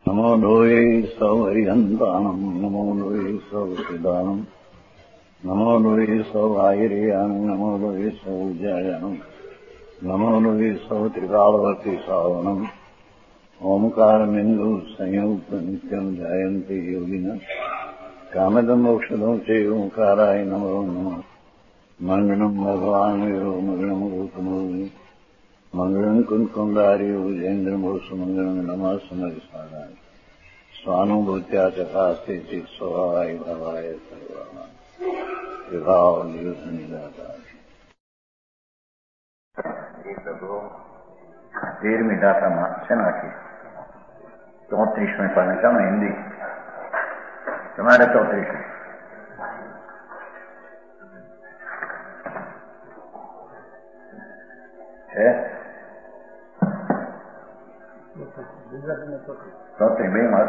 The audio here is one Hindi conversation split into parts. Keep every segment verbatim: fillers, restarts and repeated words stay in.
नमो लोये सौहरिहन्तानम् नमो लोये सौसिदानम् नमो लोये सौभागिर्यानम् नमो लोये सौजायानम् नमो लोये सौत्रिकालवती सावनम् ओंकारमिन्दु संयुक्त नित्यम् जायन्ते योगिनः कामदम् औषधम् च ओंकाराय नमो नमः मङ्गलम् भगवान् वीरो मङ्गलम् गौतमो मंगलम कुंकुंडारी उजेन्द्रमोसु मंगलम नमः समरिसाराय स्वानुभूत्या चकास्ते चित स्वभावाय भवाय सर्वाः विभाव नियुद्ध निराधार। तेरहवीं गाथा मार्चना की चौतीसवें पढ़ने का मैं हिंदी तुम्हारे चौतीस है चौथी बेमत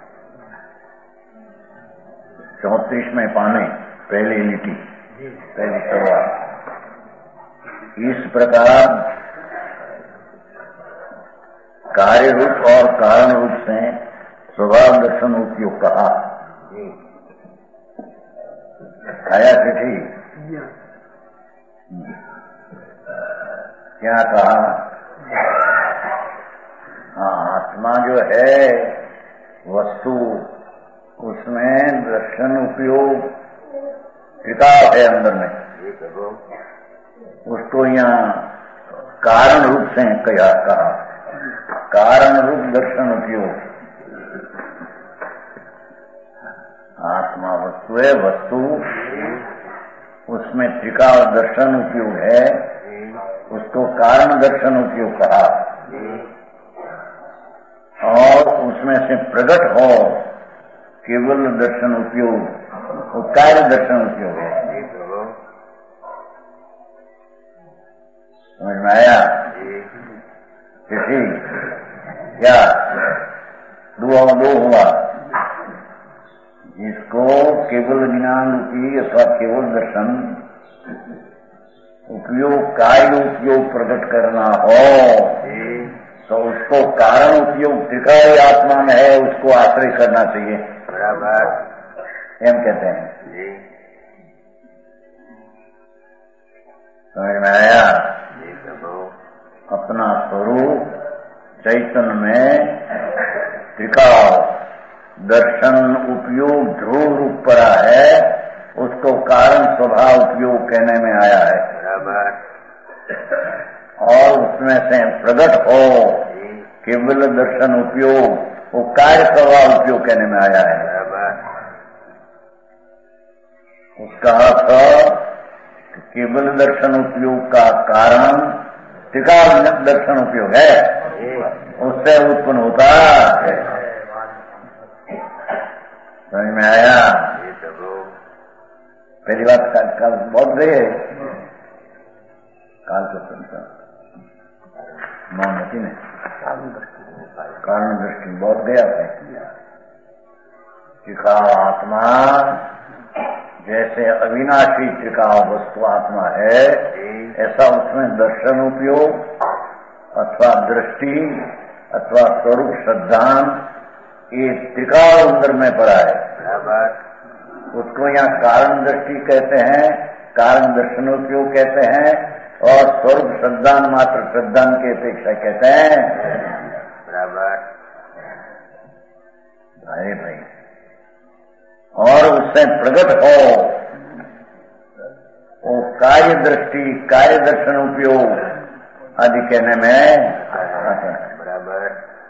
चौतीस में पाने पहली लिटी पहली शुरुआत। इस प्रकार कार्य रूप और कारण रूप से स्वभाव दर्शन उपयोग कहा। आया चिट्ठी क्या कहा? हाँ, आत्मा जो है वस्तु उसमें दर्शन उपयोग टिकाव है अंदर में, उसको यहाँ कारण रूप से कहा कहा कारण रूप दर्शन उपयोग। आत्मा वस्तु है, वस्तु उसमें टिकाव दर्शन उपयोग है, उसको कारण दर्शन उपयोग कहा। और उसमें से प्रकट हो केवल दर्शन उपयोग, वो कार्य दर्शन उपयोग है। समझ में आया? किसी क्या दो दो हुआ, जिसको केवल ज्ञान रूपी अथवा केवल दर्शन उपयोग कार्य उपयोग प्रकट करना हो तो उसको कारण उपयोग त्रिकाय आत्मा में है, उसको आश्रय करना चाहिए। बराबर एम कहते हैं। समझ में आया? अपना स्वरूप चैतन्य में त्रिकाल दर्शन उपयोग ध्रुव रूप पड़ा है, उसको कारण स्वभाव उपयोग कहने में आया है। और उसमें से प्रकट हो केवल दर्शन उपयोग, वो कार्य स्वभाव उपयोग कहने में आया है। उसका अर्थ केवल दर्शन उपयोग का कारण टिकाव दर्शन उपयोग है, उससे उत्पन्न होता है। समझ में आया? पहली बात कल बहुत गए काल के संसार मोहम्मती ने कारण दृष्टि बहुत गया है। टिकाव आत्मा जैसे अविनाशी टिकाव वस्तु आत्मा है, ऐसा उसमें दर्शन उपयोग अथवा दृष्टि अथवा स्वरूप श्रद्धान ये टिकाव अंदर में पड़ा है। उसको यहाँ कारण दृष्टि कहते हैं, कारण दर्शन उपयोग कहते हैं, और स्वरूप श्रद्धान मात्र श्रद्धान की अपेक्षा कहते हैं। बराबर भाई भाई और उससे प्रकट हो वो कार्य दृष्टि कार्य दर्शन उपयोग आदि कहने में आता है। बराबर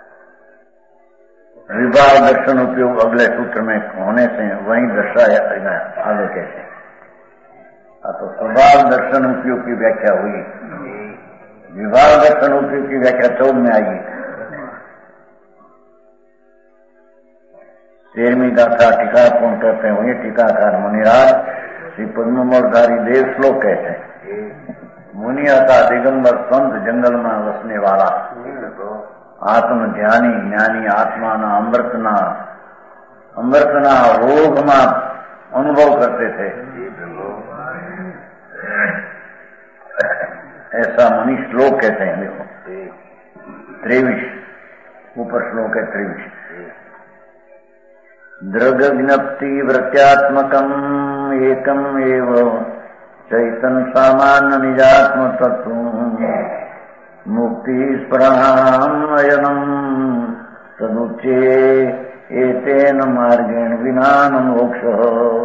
विभाग दर्शन उपयोग अगले सूत्र में होने से वहीं दर्शाया आगे कैसे। तो स्वभाव दर्शन उपयोग की व्याख्या हुई, विभाग दर्शन उपयोग की व्याख्या चौद में आएगी। तेरहवीं गाथा टीकापूर्ण कहते हैं, वही टीकाकार मुनिराज श्री पद्ममोलधारी देव श्लोक कहते हैं। मुनि था दिगंबर संत जंगल में वसने वाला, आत्म ध्यानी ज्ञानी आत्मा ना अमृतना अमृतना रोग में अनुभव करते थे। ऐसा मुनि श्लोक कहते हैं। देखो त्रेविश ऊपर श्लोक है त्रेविश। दृग्ज्ञप्ति वृत्त्यात्मकम् एकम् एव चैतन्य सामान्य निजात्म तत्व मुक्ति स्पृहान्वयनम् तदुच्ये एतेन मार्गेण विना न मोक्षः।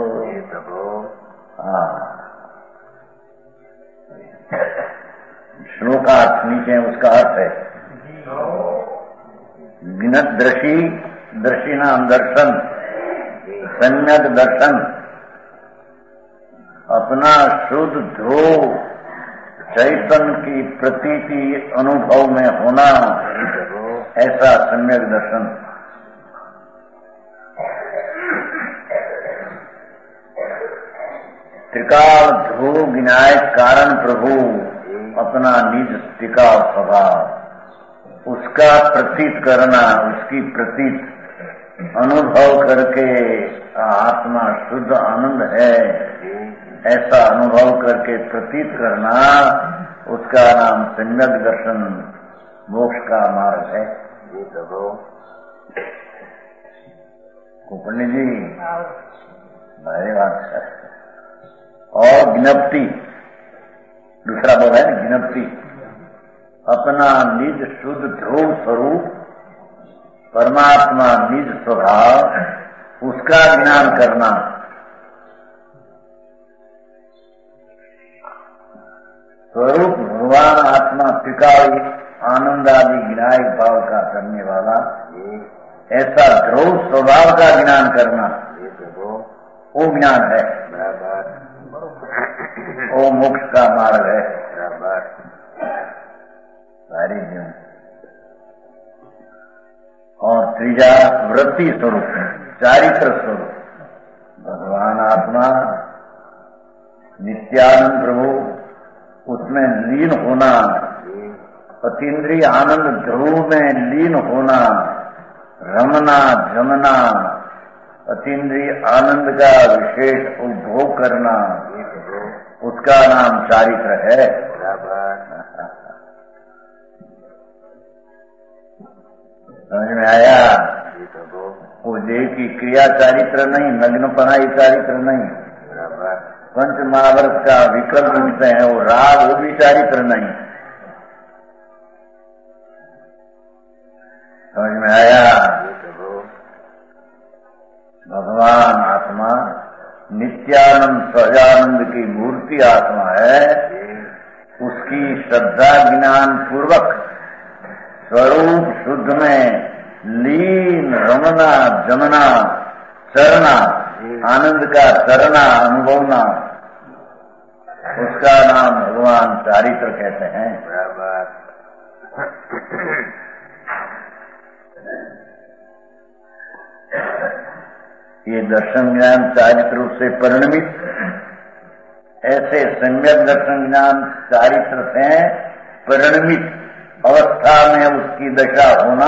श्लोकार्थ नीचे उसका अर्थ है। ज्ञात दृष्टि, दृष्टि नाम दर्शन, सम्यक दर्शन, अपना शुद्ध ध्रुव चैतन्य की प्रतीति अनुभव में होना, ऐसा सम्यक दर्शन। त्रिकाल ध्रुव विनायक कारण प्रभु अपना निज टिकाव स्वभाव, उसका प्रतीत करना, उसकी प्रतीत अनुभव करके आत्मा शुद्ध आनंद है, ऐसा अनुभव करके प्रतीत करना, उसका नाम सम्यक दर्शन मोक्ष का मार्ग है। ये तो पंडित जी भारी बात है। और ज्ञप्ति, दूसरा बोला है ना, ज्ञप्ति, अपना निज शुद्ध ध्रुव स्वरूप परमात्मा निज स्वभाव, उसका ज्ञान करना। स्वरूप भगवान आत्मा त्रिकाल आनंद आदि विनायक भाव का करने वाला, ऐसा ध्रुव स्वभाव का ज्ञान करना, वो ज्ञान है, वो मोक्ष का मार्ग है। सारी जीवन और त्रीजा वृत्ति स्वरूप, चारित्र स्वरूप, भगवान आत्मा नित्यानंद प्रभु, उसमें लीन होना, अतीन्द्रिय आनंद ध्रुव में लीन होना, रमना जमना, अतीन्द्रिय आनंद का विशेष उपभोग करना, उसका नाम चारित्र है। समझ में आया? वो देह की क्रिया चारित्र नहीं, नग्न पढ़ाई चारित्र नहीं, पंच महाभारत का विकल्प लिखते हैं वो राग, वो भी चारित्र नहीं। समझ में आया? भगवान आत्मा नित्यानंद सजानंद की मूर्ति आत्मा है, उसकी श्रद्धा ज्ञान पूर्वक स्वरूप शुद्ध में लीन रमना जमना चरना, आनंद का चरना अनुभवना, उसका नाम भगवान चारित्र कहते हैं। ये दर्शन ज्ञान चारित्र से परिणमित, ऐसे सम्यक दर्शन ज्ञान चारित्र से परिणमित अवस्था में उसकी दशा होना,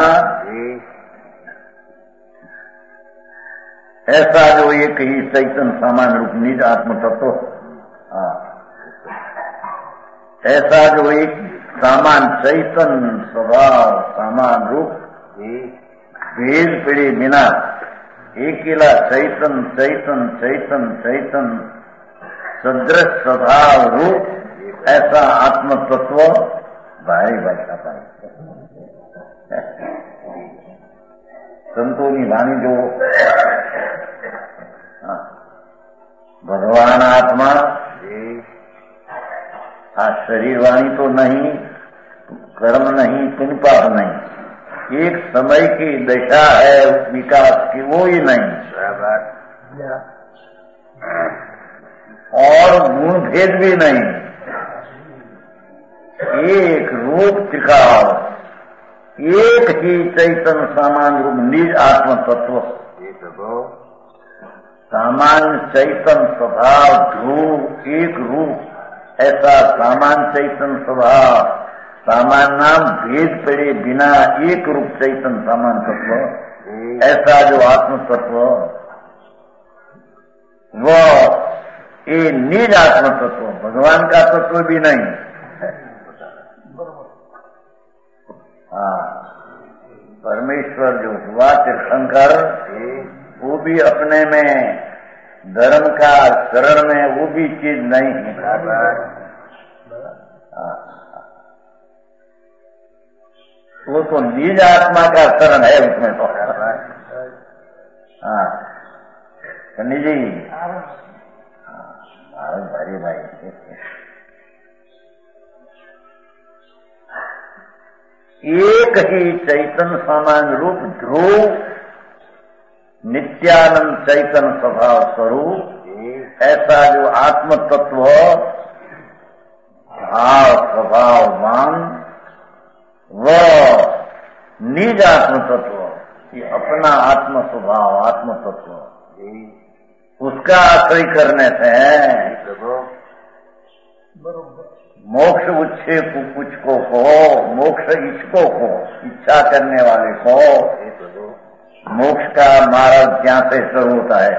ऐसा जो एक ही चैतन्य सामान्य रूप निज आत्म तत्व, ऐसा जो एक सामान्य चैतन्य स्वभाव सामान्य रूप भेद पीड़े बिना एकेला चैतन्य चैतन्य चैतन्य चैतन्य सदृश स्वभाव रूप, ऐसा आत्म तत्व भारी भाषा पाए। संतों की वाणी जो भगवान आत्मा, आज शरीर वाणी तो नहीं, कर्म नहीं, पुण्य पाप नहीं, एक समय की दशा है विकास की, वो ही नहीं, और गुण भेद भी नहीं, एक रूप त्रिकाल, एक ही चैतन्य सामान्य रूप निज आत्म तत्व, सामान्य चैतन्य स्वभाव ध्रुव एक रूप, ऐसा सामान्य चैतन्य स्वभाव सामान्य नाम भेद पड़े बिना एक रूप चैतन्य सामान्य तत्व, ऐसा जो आत्म तत्व, वो ये निज आत्म तत्व, भगवान का तत्व भी नहीं। हाँ, परमेश्वर जो हुआ तीर्थंकर, वो भी अपने में धर्म का शरण में वो भी चीज नहीं है। वो तो निज आत्मा का शरण है उसमें तो। हाँ सन्नी जी, भारी भाई, एक ही चैतन्य सामान्य रूप ध्रुव नित्यानंद चैतन्य स्वभाव स्वरूप, ऐसा जो आत्म तत्व भाव स्वभाववान वह निज आत्म तत्व, ये अपना आत्म स्वभाव आत्म तत्व, उसका आश्रय करने से मोक्ष उच्छे कुछ को को मोक्ष इच्छको को इच्छा करने वाले को मोक्ष का मार्ग क्या से शुरू होता है।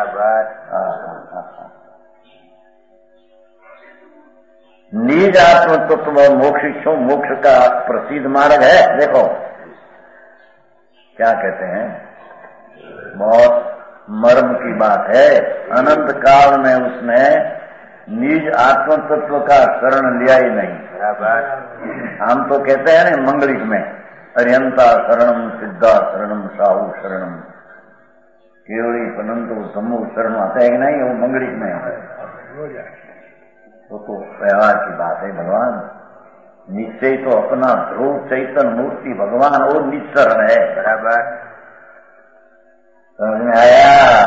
निज आत्म तत्व मोक्ष इच्छो मोक्ष का प्रसिद्ध मार्ग है। देखो क्या कहते हैं, बहुत मर्म की बात है। अनंत काल में उसने निज आत्म तत्व का शरण लिया ही नहीं। हम तो कहते हैं ना मंगलिक में अरिहंता शरणम सिद्धा शरणम साहू शरणम केवली पनंतु समूह शरण आता है कि नहीं, वो मंगलिक में है। वो तो व्यवहार की बात है। भगवान निश्चय तो अपना ध्रुव चैतन्य मूर्ति भगवान वो निश्चरण है। बराबर समझ में आया।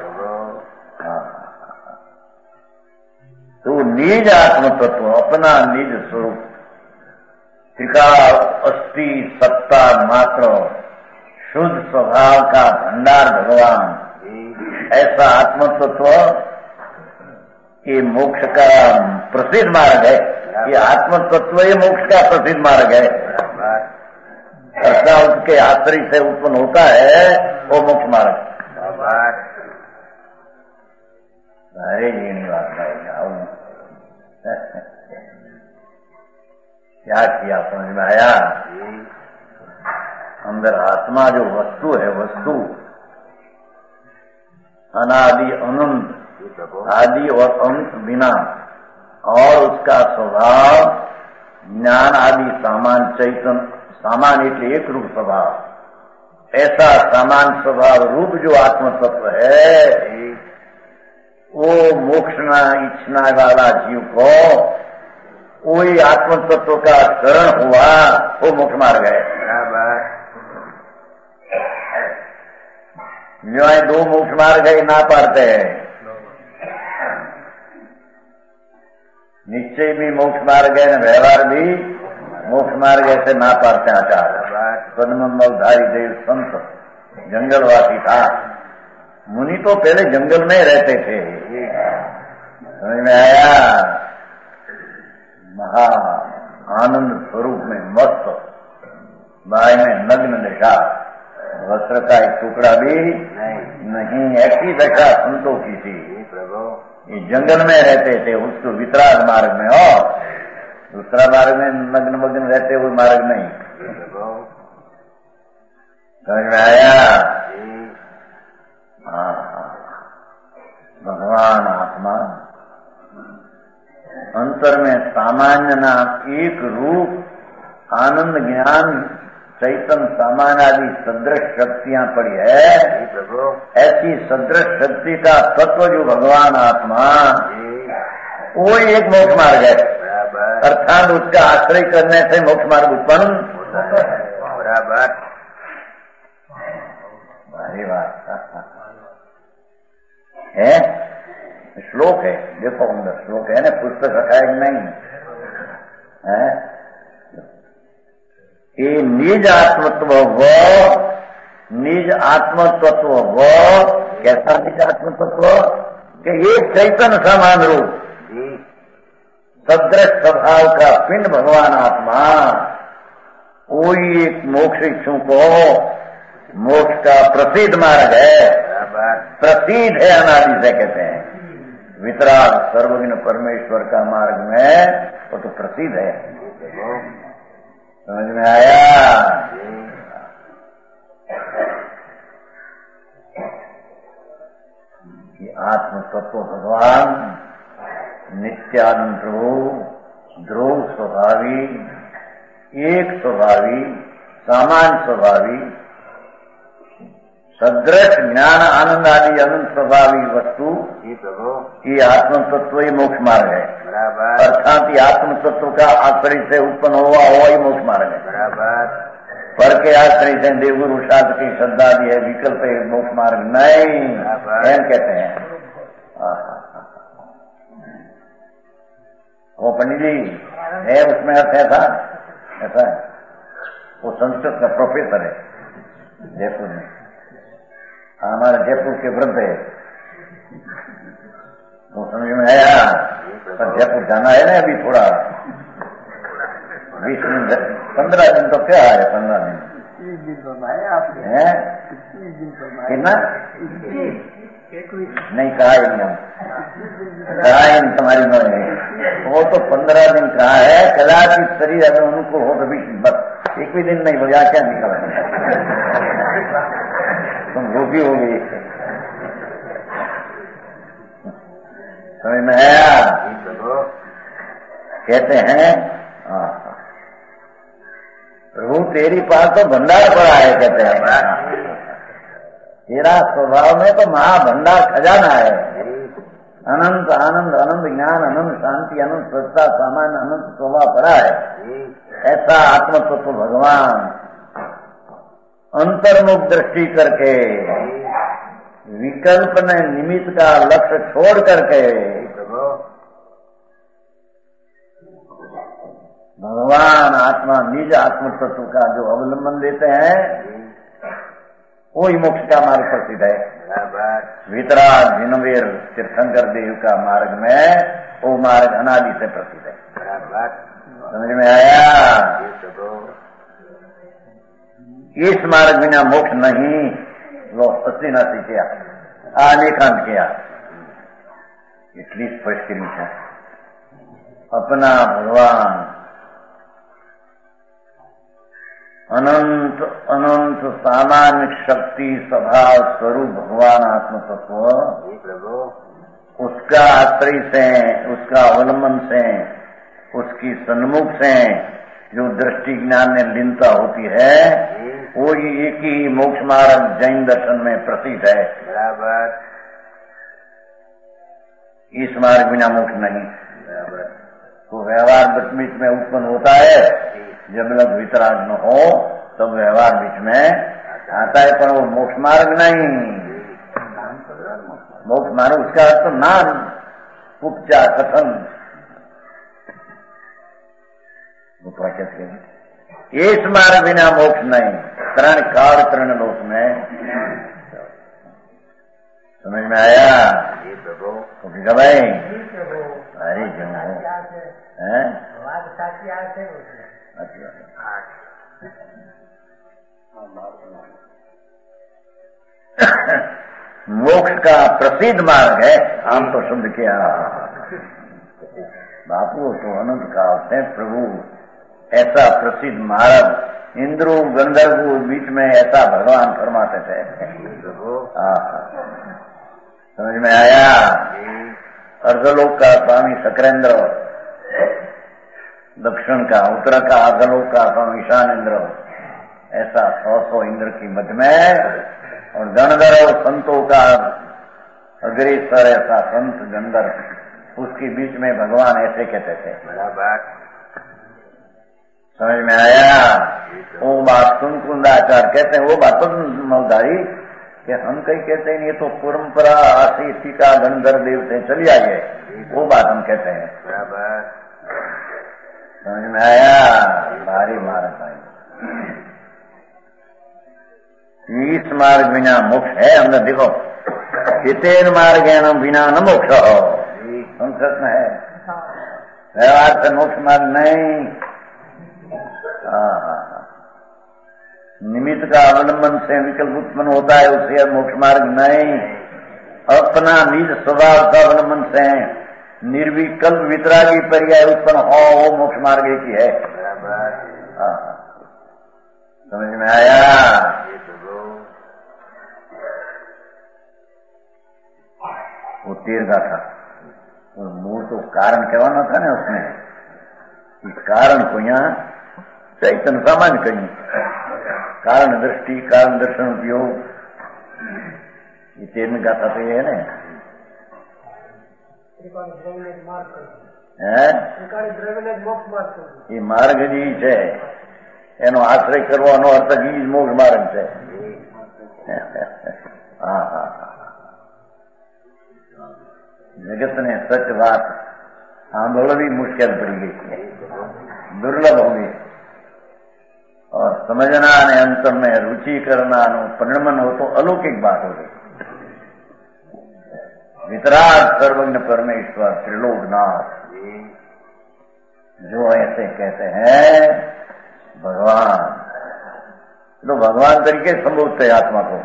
तो निज आत्म तत्व अपना निज स्वरूप त्रिकाल अस्थि सत्ता मात्र शुद्ध स्वभाव का भंडार भगवान, ऐसा आत्म तत्व ये मोक्ष का प्रसिद्ध मार्ग है। ये आत्म तत्व ये मोक्ष का प्रसिद्ध मार्ग है। ऐसा उसके आश्रय से उत्पन्न होता है वो मोक्ष मार्ग। अरे श्रीनिवास भाई क्या किया समझ में आया। अंदर आत्मा जो वस्तु है, वस्तु अनादि अनंत, आदि और अंत बिना, और उसका स्वभाव ज्ञान आदि सामान चैतन्य, सामान એટલે एक रूप स्वभाव, ऐसा सामान स्वभाव रूप जो आत्म तत्व है वो मोक्षना इच्छना वाला जीव को वही आत्म तत्व का शरण हुआ, वो मोक्ष मार्ग है। जो है दो मोक्ष मार्ग है ना पाते हैं। निश्चय भी मोक्ष मार्ग है न व्यवहार भी मोक्ष मार्ग ऐसे ना पाते आचार। पद्मधारी देव संत जंगलवासी था। मुनि तो पहले जंगल में रहते थे। समझ में आया। महा आनंद स्वरूप में मस्त, बाय में नग्न दशा, वस्त्र का एक टुकड़ा भी नहीं, ऐसी दशा संतों की थी। ये जंगल में रहते थे, उसको वितराग मार्ग में, और दूसरा मार्ग में नग्न मग्न रहते हुए मार्ग नहीं। समझ में आया। हाँ, भगवान आत्मा अंतर में सामान्य नाम एक रूप आनंद ज्ञान चैतन्य सामान्य आदि सदृश शक्तियां पड़ी है। ऐसी सदृश शक्ति का तत्व जो भगवान आत्मा, वो एक मोक्ष मार्ग है। अर्थात उसका आश्रय करने से मोक्ष मार्ग उत्पन्न होता है। बराबर भारी बात है। श्लोक है, देखो अंदर श्लोक है ना, पुस्तक रखा है नहीं है। ये निज आत्मत्व वो, निज आत्मतत्व वो कैसा निज आत्मतत्व कि एक चैतन्य समान रूप सदृश स्वभाव का पिंड भगवान आत्मा, वही एक मोक्ष इच्छुओं को मोक्ष का प्रसिद्ध मार्ग है। प्रसिद्ध है अनादि से कहते हैं। वितराग सर्वज्ञ परमेश्वर का मार्ग में वो तो प्रसिद्ध है। समझ में आया। तत्व भगवान नित्यानंद प्रभु, ध्रुव स्वभावी, एक स्वभावी, सामान्य स्वभावी, सदृश ज्ञान आनंद आदि अनंत स्वभावी वस्तु ये आत्म तत्व ही मोक्ष मार्ग है। बराबर। अर्थात ये आत्म तत्व का आश्रय से उत्पन्न हुआ हुआ ही मोक्ष मार्ग है। बराबर। पर के आश्रय से देवगुरु शास्त्र की श्रद्धा भी है, विकल्प है, मोक्ष मार्ग नहीं एम कहते हैं। वो पंडित जी है, उसमें अर्थ ऐसा ऐसा है। वो संस्कृत का प्रोफेसर है जयपुर में, हमारे जयपुर के वृद्ध है, वो समझ में आया। पर जयपुर जाना है ना अभी थोड़ा, बीस दिन पंद्रह दिन तो क्या है, पंद्रह दिन है कितना नहीं कहा ही नहीं, कहा ही नहीं तुम्हारी मन है। वो तो पंद्रह दिन कहा है, कदाचित शरीर अगर अनुकूल हो तो भी बस एक भी दिन नहीं बोला, क्या निकल तुम रोगी हो गई। समझ में आया? कहते हैं प्रभु तेरी पास तो भंडार पड़ा है, कहते हैं तेरा स्वभाव में तो महाभंडार खजाना है। अनंत आनंद, अनंत ज्ञान, अनंत शांति, अनंत सत्ता, सामान्य अनंत स्वभाव पड़ा है। ऐसा आत्म तत्व भगवान अंतर्मुख दृष्टि करके, विकल्प ने निमित्त का लक्ष्य छोड़ करके भगवान आत्मा निज आत्म तत्व का जो अवलंबन लेते हैं वही मोक्ष का मार्ग प्रसिद्ध है। वितराग जिनवीर तीर्थंकर देव का मार्ग में वो मार्ग अनादि से प्रसिद्ध है। समझ में आया? इस मार्ग बिना मोक्ष नहीं। वो अस्सी नासी किया, अनेकांत किया, इसलिए स्पष्ट है अपना भगवान अनंत अनंत सामान्य शक्ति स्वभाव स्वरूप भगवान आत्म तत्व, उसका आश्रय से, उसका अवलंबन से, उसकी सन्मुख से जो दृष्टि ज्ञान में लीनता होती है वो एक ही मोक्ष मार्ग जैन दर्शन में प्रसिद्ध है। बराबर। इस मार्ग बिना मोक्ष नहीं। तो व्यवहार बीच में उत्पन्न होता है, जब लोग वितराग न हो तब व्यवहार बीच में आता है, पर वो मोक्ष मार्ग नहीं। मोक्ष मार्ग उसका अर्थ नाम, उपचार, कथन, इस मार्ग बिना मोक्ष नहीं। तरण काल तरण लोक में। समझ में आया? तो भाई अरे जो है मोक्ष का प्रसिद्ध मार्ग है। हम तो शुद्ध किया बापू तो अनंत काल से प्रभु ऐसा प्रसिद्ध मार्ग इंद्रो गंधर्व बीच में ऐसा भगवान फरमाते थे। समझ में आया? अर्धलोक का स्वामी शक्रेंद्र, दक्षिण का, उत्तर का अर्धलोक का स्वामी ईशानेन्द्र, ऐसा सौ सौ इंद्र की मध्य में, और गणधर्व संतों का अग्रेसर ऐसा संत गंधर्व, उसके बीच में भगवान ऐसे कहते थे। समझ में आया? वो बात सुन कुंदाचार कहते हैं, वो बात तो मौदारी कि हम कहीं कहते हैं ये तो परंपरा आशी टीका गंधर्व देव से चली आई है, वो बात हम कहते हैं। समझ में आया? भारी मार्ग आई। इस मार्ग बिना मोक्ष है। हमने देखो हितेन मार्ग बिना न मोक्ष हो, संस्कृत में है। व्यवहार से मोक्ष मार्ग नहीं। निमित्त का अवलंबन से विकल्प उत्पन्न होता है, उससे मोक्ष मार्ग नहीं। अपना निज स्वभाव का अवलंबन से निर्विकल्प वितरागी पर्याय उत्पन्न हो, वो मोक्ष मार्ग ही है। समझ में आया? वो તેરગા था मूल तो कारण कहवाना था ने उसमें कि कारण को यहाँ चैतन्य सामान्य कहीं कारण दृष्टि कारण दर्शन उपयोग ये तेरहवीं गाथा तो ये है ना એ માર્ગ જે છે એનો આશ્રય કરવાનો અર્થ જ મોક્ષ માર્ગ છે. હા હા જગતને સચ વાત સાંભળવી મુશ્કેલ પડી ગઈ છે, દુર્લભ हो गई और समझना અને અંતરને रुचि કરનાનું પરિણમન हो तो अलौकिक बात हो गई. वितराग सर्वज्ञ परमेश्वर त्रिलोकनाथ जो ऐसे कहते हैं भगवान, तो भगवान तरीके संबोधते आत्मा को.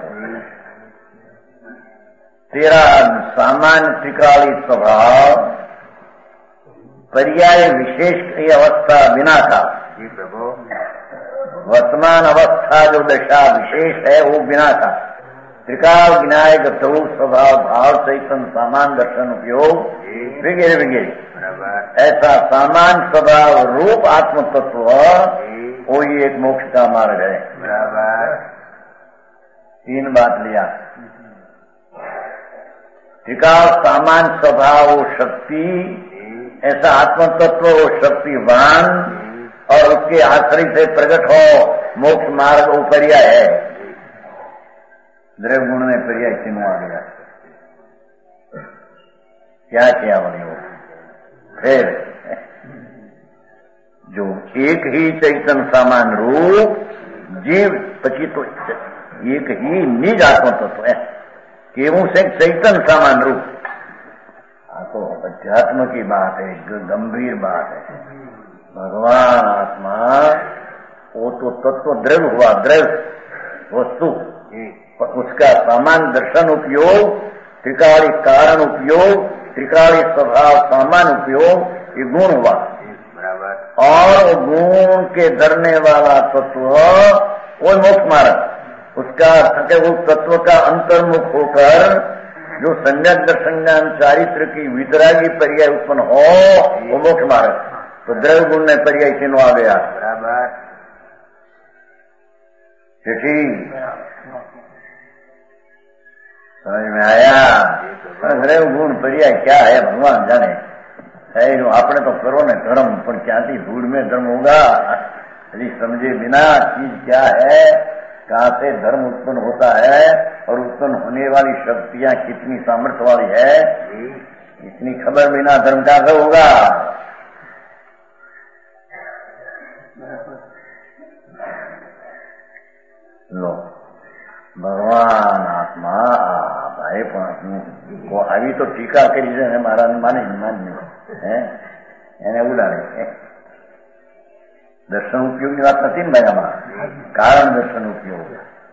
तेरा सामान्य त्रिकाली स्वभाव पर्याय विशेष की अवस्था बिना था. वर्तमान अवस्था जो दशा विशेष है वो बिना था. त्रिकाल विनायक स्वरूप स्वभाव भाव चैतन्य सामान दर्शन उपयोग वगैरह वगैरह ऐसा सामान स्वभाव रूप आत्म तत्व वो ही एक मोक्ष का मार्ग है. बराबर तीन बात लिया. त्रिकाल सामान स्वभाव शक्ति ऐसा आत्म तत्व वो शक्तिवान और उसके आश्रय से प्रकट हो मोक्ष मार्ग वो पर्याय है. द्रव्य गुण में पर्याय चिन्ह आ गया. क्या किया बोले वो फिर जो एक ही चैतन्य सामान रूप जीव पची तो एक ही निज आत्म तत्व है केवल से चैतन्य सामान रूप. तो अध्यात्म की बात है, गंभीर बात है. भगवान आत्मा वो तो तत्व द्रव्य हुआ, द्रव्य वस्तु, उसका सामान दर्शन उपयोग त्रिकाली कारण उपयोग त्रिकाली स्वभाव सामान उपयोग ये गुण हुआ. बराबर और गुण के धरने वाला तत्व वो मोक्ष मार्ग. उसका अर्थ है वो तत्व का अंतर्मुख होकर जो सम्यक दर्शन ज्ञान चारित्र की वितरागी पर्याय उत्पन्न हो वो मोक्ष मार्ग. तो द्रव्य गुण में पर्याय चिन्ह आ गया. बराबर ठीक समझ में आया. द्रव्य गुण पर्याय क्या है भगवान जाने है. जो आपने तो करो ने धर्म पर क्या थी धूल में धर्म होगा. यदि समझे बिना चीज क्या है, कहाँ से धर्म उत्पन्न होता है और उत्पन्न होने वाली शक्तियां कितनी सामर्थ्य वाली है, इतनी खबर बिना धर्म का से होगा. लो भगवान आत्मा भाई वो આવી તો ટીકા કરી છે ને મારા માને માને હે એને ઉડાડે. દર્શન ઉપયોગની વાત નથી ને ભાઈ આમાં, કારણ દર્શન ઉપયોગ.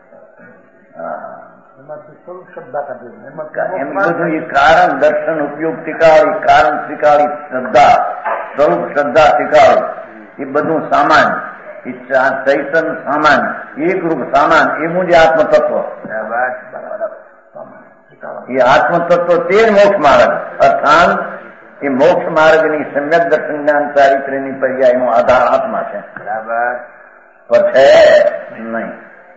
એમ બધું એ કારણ દર્શન ઉપયોગ ત્રિકાળી કારણ ત્રિકાળી શ્રદ્ધા સ્વરૂપ શ્રદ્ધા ત્રિકાળી એ બધું સામાન્ય चैतन्य सामान एक रूप सामान ये मुझे आत्म तत्व. ये आत्म तत्व तेर मोक्ष मार्ग अर्थात ये मोक्ष मार्ग ની सम्यक दर्शन ज्ञान चारित्र ની पर्याय નો आधार आत्मा છે. बराबर पर है नहीं.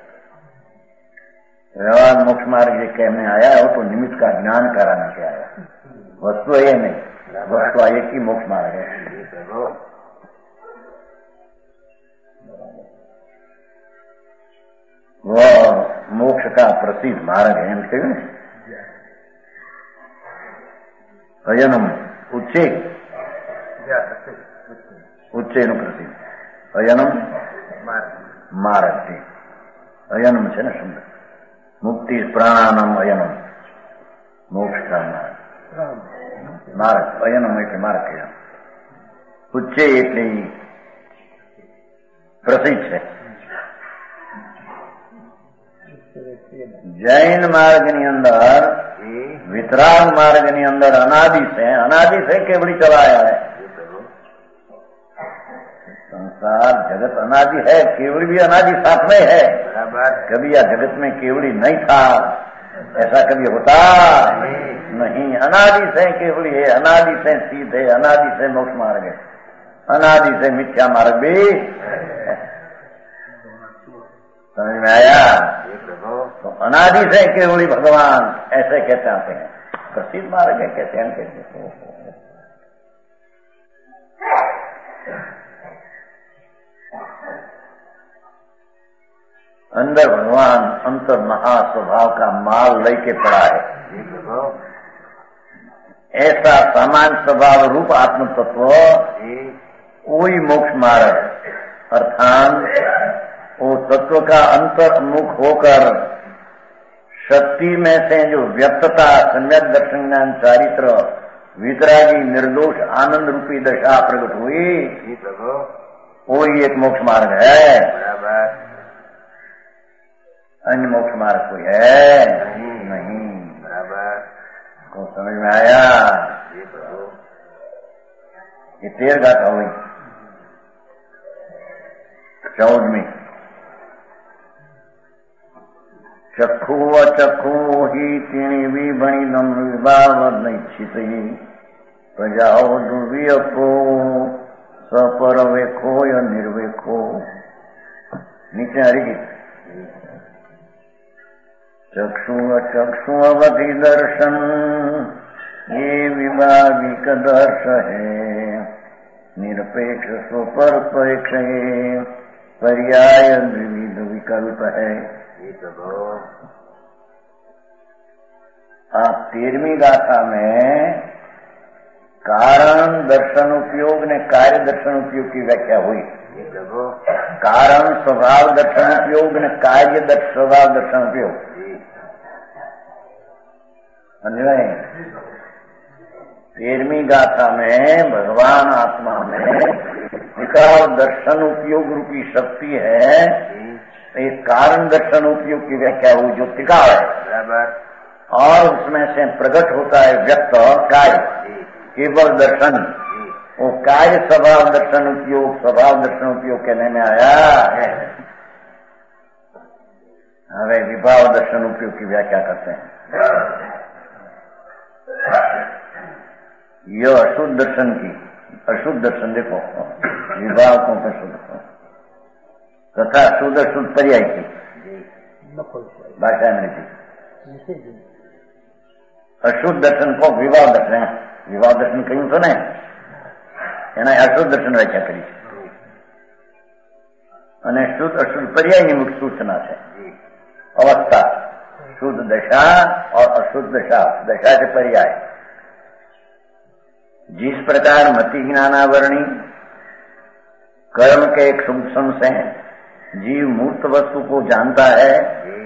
व्यवहार मोक्ष मार्ग ये कहने आया है वो तो निमित्त का ज्ञान कराने के आया. वस्तु ये नहीं, वस्तु एक ही मोक्ष मार्ग है. वो मोक्ष का प्रसिद्ध मार्ग है. कहू ने अयनम उच्चे उच्चे નું પ્રસિદ્ધ અયનમ માર્ગ છે. અયનમ છે ને શબ્દ મુક્તિ પ્રાણાનમ અયનમ મોક્ષ का માર્ગ. અયનમ એટલે માર્ગ છે. ઉચ્ચે એટલે પ્રસિદ્ધ છે. जैन मार्ग ની અંદર वितराग मार्ग ની અંદર अनादि से अनादि से केवड़ी चलाया है. संसार जगत अनादि है, केवड़ी भी अनादि साथ में है. कभी यह जगत में केवड़ी नहीं था ऐसा कभी होता नहीं। अनादि से केवल है, अनादि से सीधे, अनादि से मोक्ष मार्ग है, अनादि से मिथ्या मार्ग भी। समझ में आया? तो अनादि से केवल भगवान ऐसे कहते आते हैं, प्रसिद्ध मार्ग है कहते हैं। कहते हैं अंदर भगवान अंतर महास्वभाव का माल लेके पड़ा है। ऐसा सामान्य स्वभाव रूप आत्म तत्व वही मोक्ष मार्ग, अर्थात वो तत्व का अंतर्मुख होकर शक्ति में से जो व्यक्तता, सम्यक दर्शन ज्ञान, चारित्र, वितरागी, निर्दोष आनंद रूपी दशा प्रकट हुई, वही एक मोक्ष मार्ग है। अन्य मोक्ष मार्ग कोई है नहीं, नहीं। बराबर को समझ में आया? ये तेर गाथा हुई चौदहवीं। चक्षु अचक्षु ही तीणी भी बणी नम विभाव निश्चित ही प्रजाओ दुर्वियको सपर वेखो या निर्वेखो। नीचे हरिगीत। चक्षु अचक्षु अवधि दर्शन ये विभागिक दर्श है, निरपेक्ष स्वपरपेक्ष है, पर्याय विविध विकल्प है। आप तेरहवीं गाथा में कारण दर्शन उपयोग ने कार्य दर्शन उपयोग की व्याख्या हुई। कारण स्वभाव दर्शन उपयोग ने कार्य स्वभाव दर्शन उपयोग। तेरहवीं गाथा में भगवान आत्मा में विकार दर्शन उपयोग रूपी शक्ति है, एक कारण दर्शन उपयोग की व्याख्या हुई जो टिकाव है, और उसमें से प्रकट होता है व्यक्त कार्य केवल दर्शन। वो कार्य स्वभाव दर्शन उपयोग, स्वभाव दर्शन उपयोग कहने में आया है। हमें विभाव दर्शन उपयोग की व्याख्या करते हैं। यह अशुद्ध दर्शन की, अशुद्ध दर्शन देखो, विभाव को शुद्ध तथा शुद्ध अशुद्ध पर्याय की भाषा में थी। अशुद्ध दर्शन को विभाव दर्शन, विभाव दर्शन कहीं तो नहीं, एना अशुद्ध दर्शन व्याख्या करी અને શુદ્ધ અશુદ્ધ પર્યાયની મુખ્ય સૂચના છે। અવસ્થા शुद्ध दशा और अशुद्ध दशा, दशा के पर्याय। जिस प्रकार मति ज्ञानावरणी कर्म के एक सूक्ष्म से जीव मूर्त वस्तु को जानता है,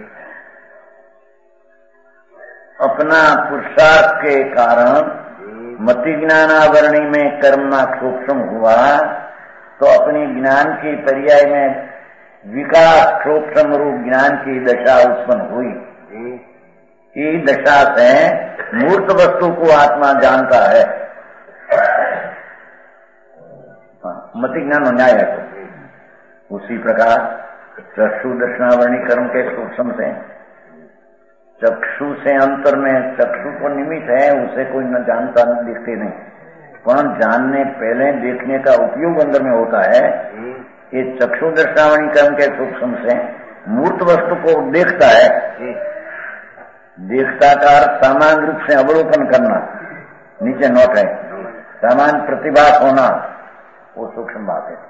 अपना पुरुषार्थ के कारण मति ज्ञानावरणी में कर्म ना सूक्ष्म हुआ तो अपनी ज्ञान की पर्याय में विकास सूक्ष्म रूप ज्ञान की दशा उत्पन्न हुई। इस दशा से मूर्त वस्तु को आत्मा जानता है। मति ज्ञान न्याय है। तो उसी प्रकार चक्षु दर्शनावरणी कर्म के सूक्ष्म से, चक्षु से अंतर में चक्षु को निमित्त है, उसे कोई न जानता न दिखते नहीं, पर जानने पहले देखने का उपयोग अंदर में होता है। ये चक्षु दर्शनावरणी कर्म के सूक्ष्म से मूर्त वस्तु को देखता है। देखता का अर्थ सामान्य रूप से अवलोकन करना, नीचे नोट है, सामान्य प्रतिभास होना, वो सूक्ष्म बात है।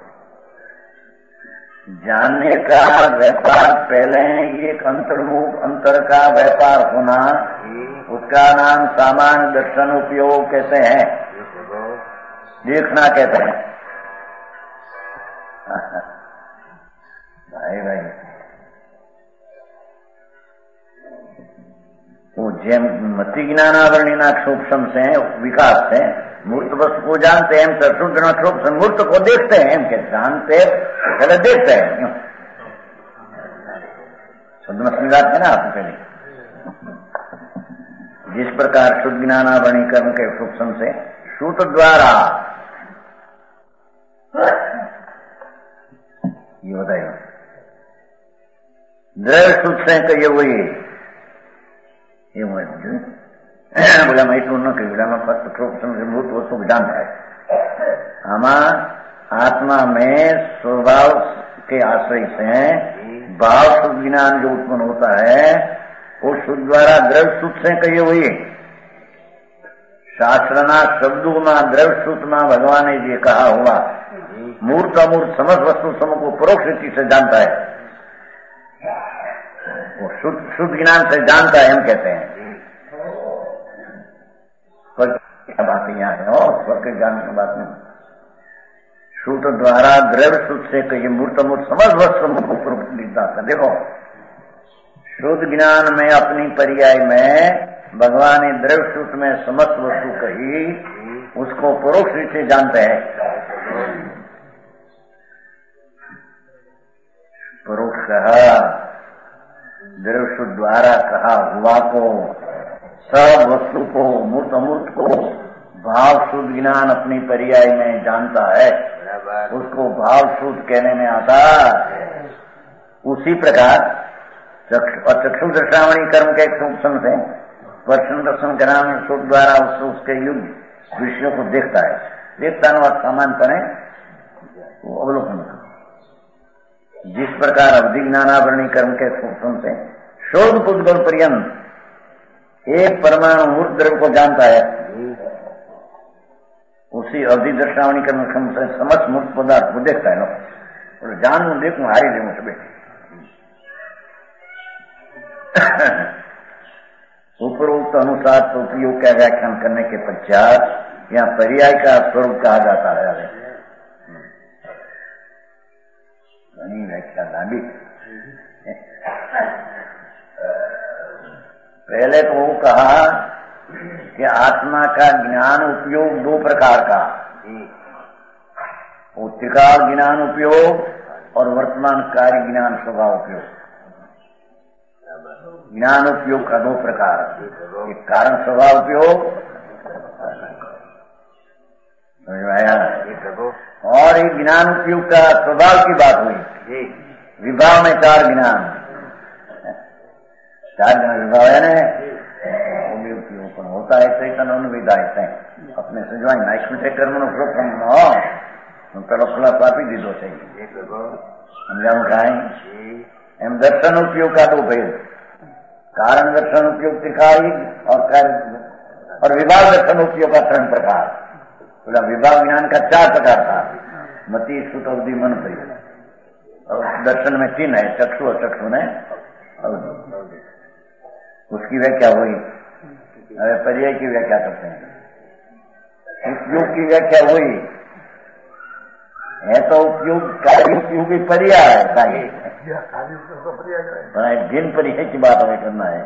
जानने का व्यापार पहले एक अंतर्मुख अंतर का व्यापार होना, उसका नाम सामान्य दर्शन उपयोग कहते हैं, देखना कहते हैं। भाई भाई वो जेम मति ज्ञानावरणीना सूक्ष्म से विकास से मूर्त वस्तु को जानते हैं, सूक्ष्म मूर्त को देखते हैं, हम क्या जानते पहले देखते हैं। शुद्ध में समझाते हैं ना आप पहले। जिस प्रकार शुद्ध ज्ञानावरणी कर्म के सूक्ष्म से श्रुत द्वारा, ये बताइए दृढ़ सूत्र से कहिए वही એવું બોલામાં એટલું ન કહ્યું, બોલામાં ફક્ત મૃત વસ્તુ विधान है। આમાં आत्मा में स्वभाव के आश्रय से भाव शुद्ध ज्ञान जो उत्पन्न होता है वो शुद्ध द्वारा द्रव्य शुद्ध से कही हुई शास्त्रना शब्दों में द्रव्य शुद्ध में भगवान ने ये कहा हुआ मूर्त अमूर्त समस्त वस्तु समूह को परोक्ष रीति से जानता है, वो शुद्ध शुद्ध ज्ञान से जानता है, हम कहते हैं। क्या बात यहाँ है और स्वर्ग के ज्ञान की बात नहीं। शुद्ध द्वारा द्रव्य शुद्ध से कहिए मूर्त अमूर्त समस्त वस्तु समूह को परोक्ष रीति। देखो शुद्ध ज्ञान में अपनी पर्याय में भगवान ने द्रव्य शुद्ध में समस्त वस्तु कही, उसको परोक्ष रीति से जानते हैं। परोक्ष कहा द्रव्य शुद्ध द्वारा कहा हुआ को सब वस्तु को मूर्त अमूर्त को भाव शुद्ध ज्ञान अपनी पर्याय में जानता है, उसको भाव शुद्ध कहने में आता। उसी प्रकार चक्षु दर्शनावणी कर्म के सूक्ष्म से स्पर्शन दर्शन कराने शुद्ध द्वारा उस, उसके युग विषयों को देखता है। देखता न समानपन है वो अवलोकन। जिस प्रकार अवधि ज्ञानावरणी कर्म के सूक्ष्म से शोध पुद्गल पर्यंत एक परमाणु मूर्त द्रव्य को जानता है, उसी अवधि दर्शनावणी कर्म से समस्त मूर्त पदार्थ को देखता है। और जानू देखू हारी देखू सब उपरोक्त अनुसार तो उपयोग का व्याख्यान करने के पश्चात यहाँ पर्याय का स्वरूप कहा जाता है। घनी व्याख्या लांबी। पहले तो वो कहा कि आत्मा का ज्ञान उपयोग दो प्रकार का, उत्तिकाल ज्ञान उपयोग और वर्तमान कार्य ज्ञान स्वभाव उपयोग। ज्ञान उपयोग का दो प्रकार, एक कारण स्वभाव उपयोग समझ में आया, और एक ज्ञान उपयोग का स्वभाव की बात हुई। विभाव में चार ज्ञान, चार ज्ञान विभाव है ना, वो भी उपयोग होता है। चैतन्य अनुविधाय है अपने से जो है स्मृति कर्म नो पेलो खुला पापी दीदो चाहिए समझाऊ खाए। एम दर्शन उपयोग का दो भेद, कारण दर्शन उपयोग दिखाई और कार्य और विभाग दर्शन उपयोग का तीन प्रकार। बोला विभाग ज्ञान का चार प्रकार था, मति श्रुत अवधि मन प्रिय, और दर्शन में तीन है, चक्षु और चक्षु ने अवधि। उसकी व्याख्या हुई। अरे पर्याय की व्याख्या करते हैं। उपयोग की व्याख्या हुई है तो उपयोग कार्य उपयोगी पर्याय है, जिन पर्याय की बात हमें करना है।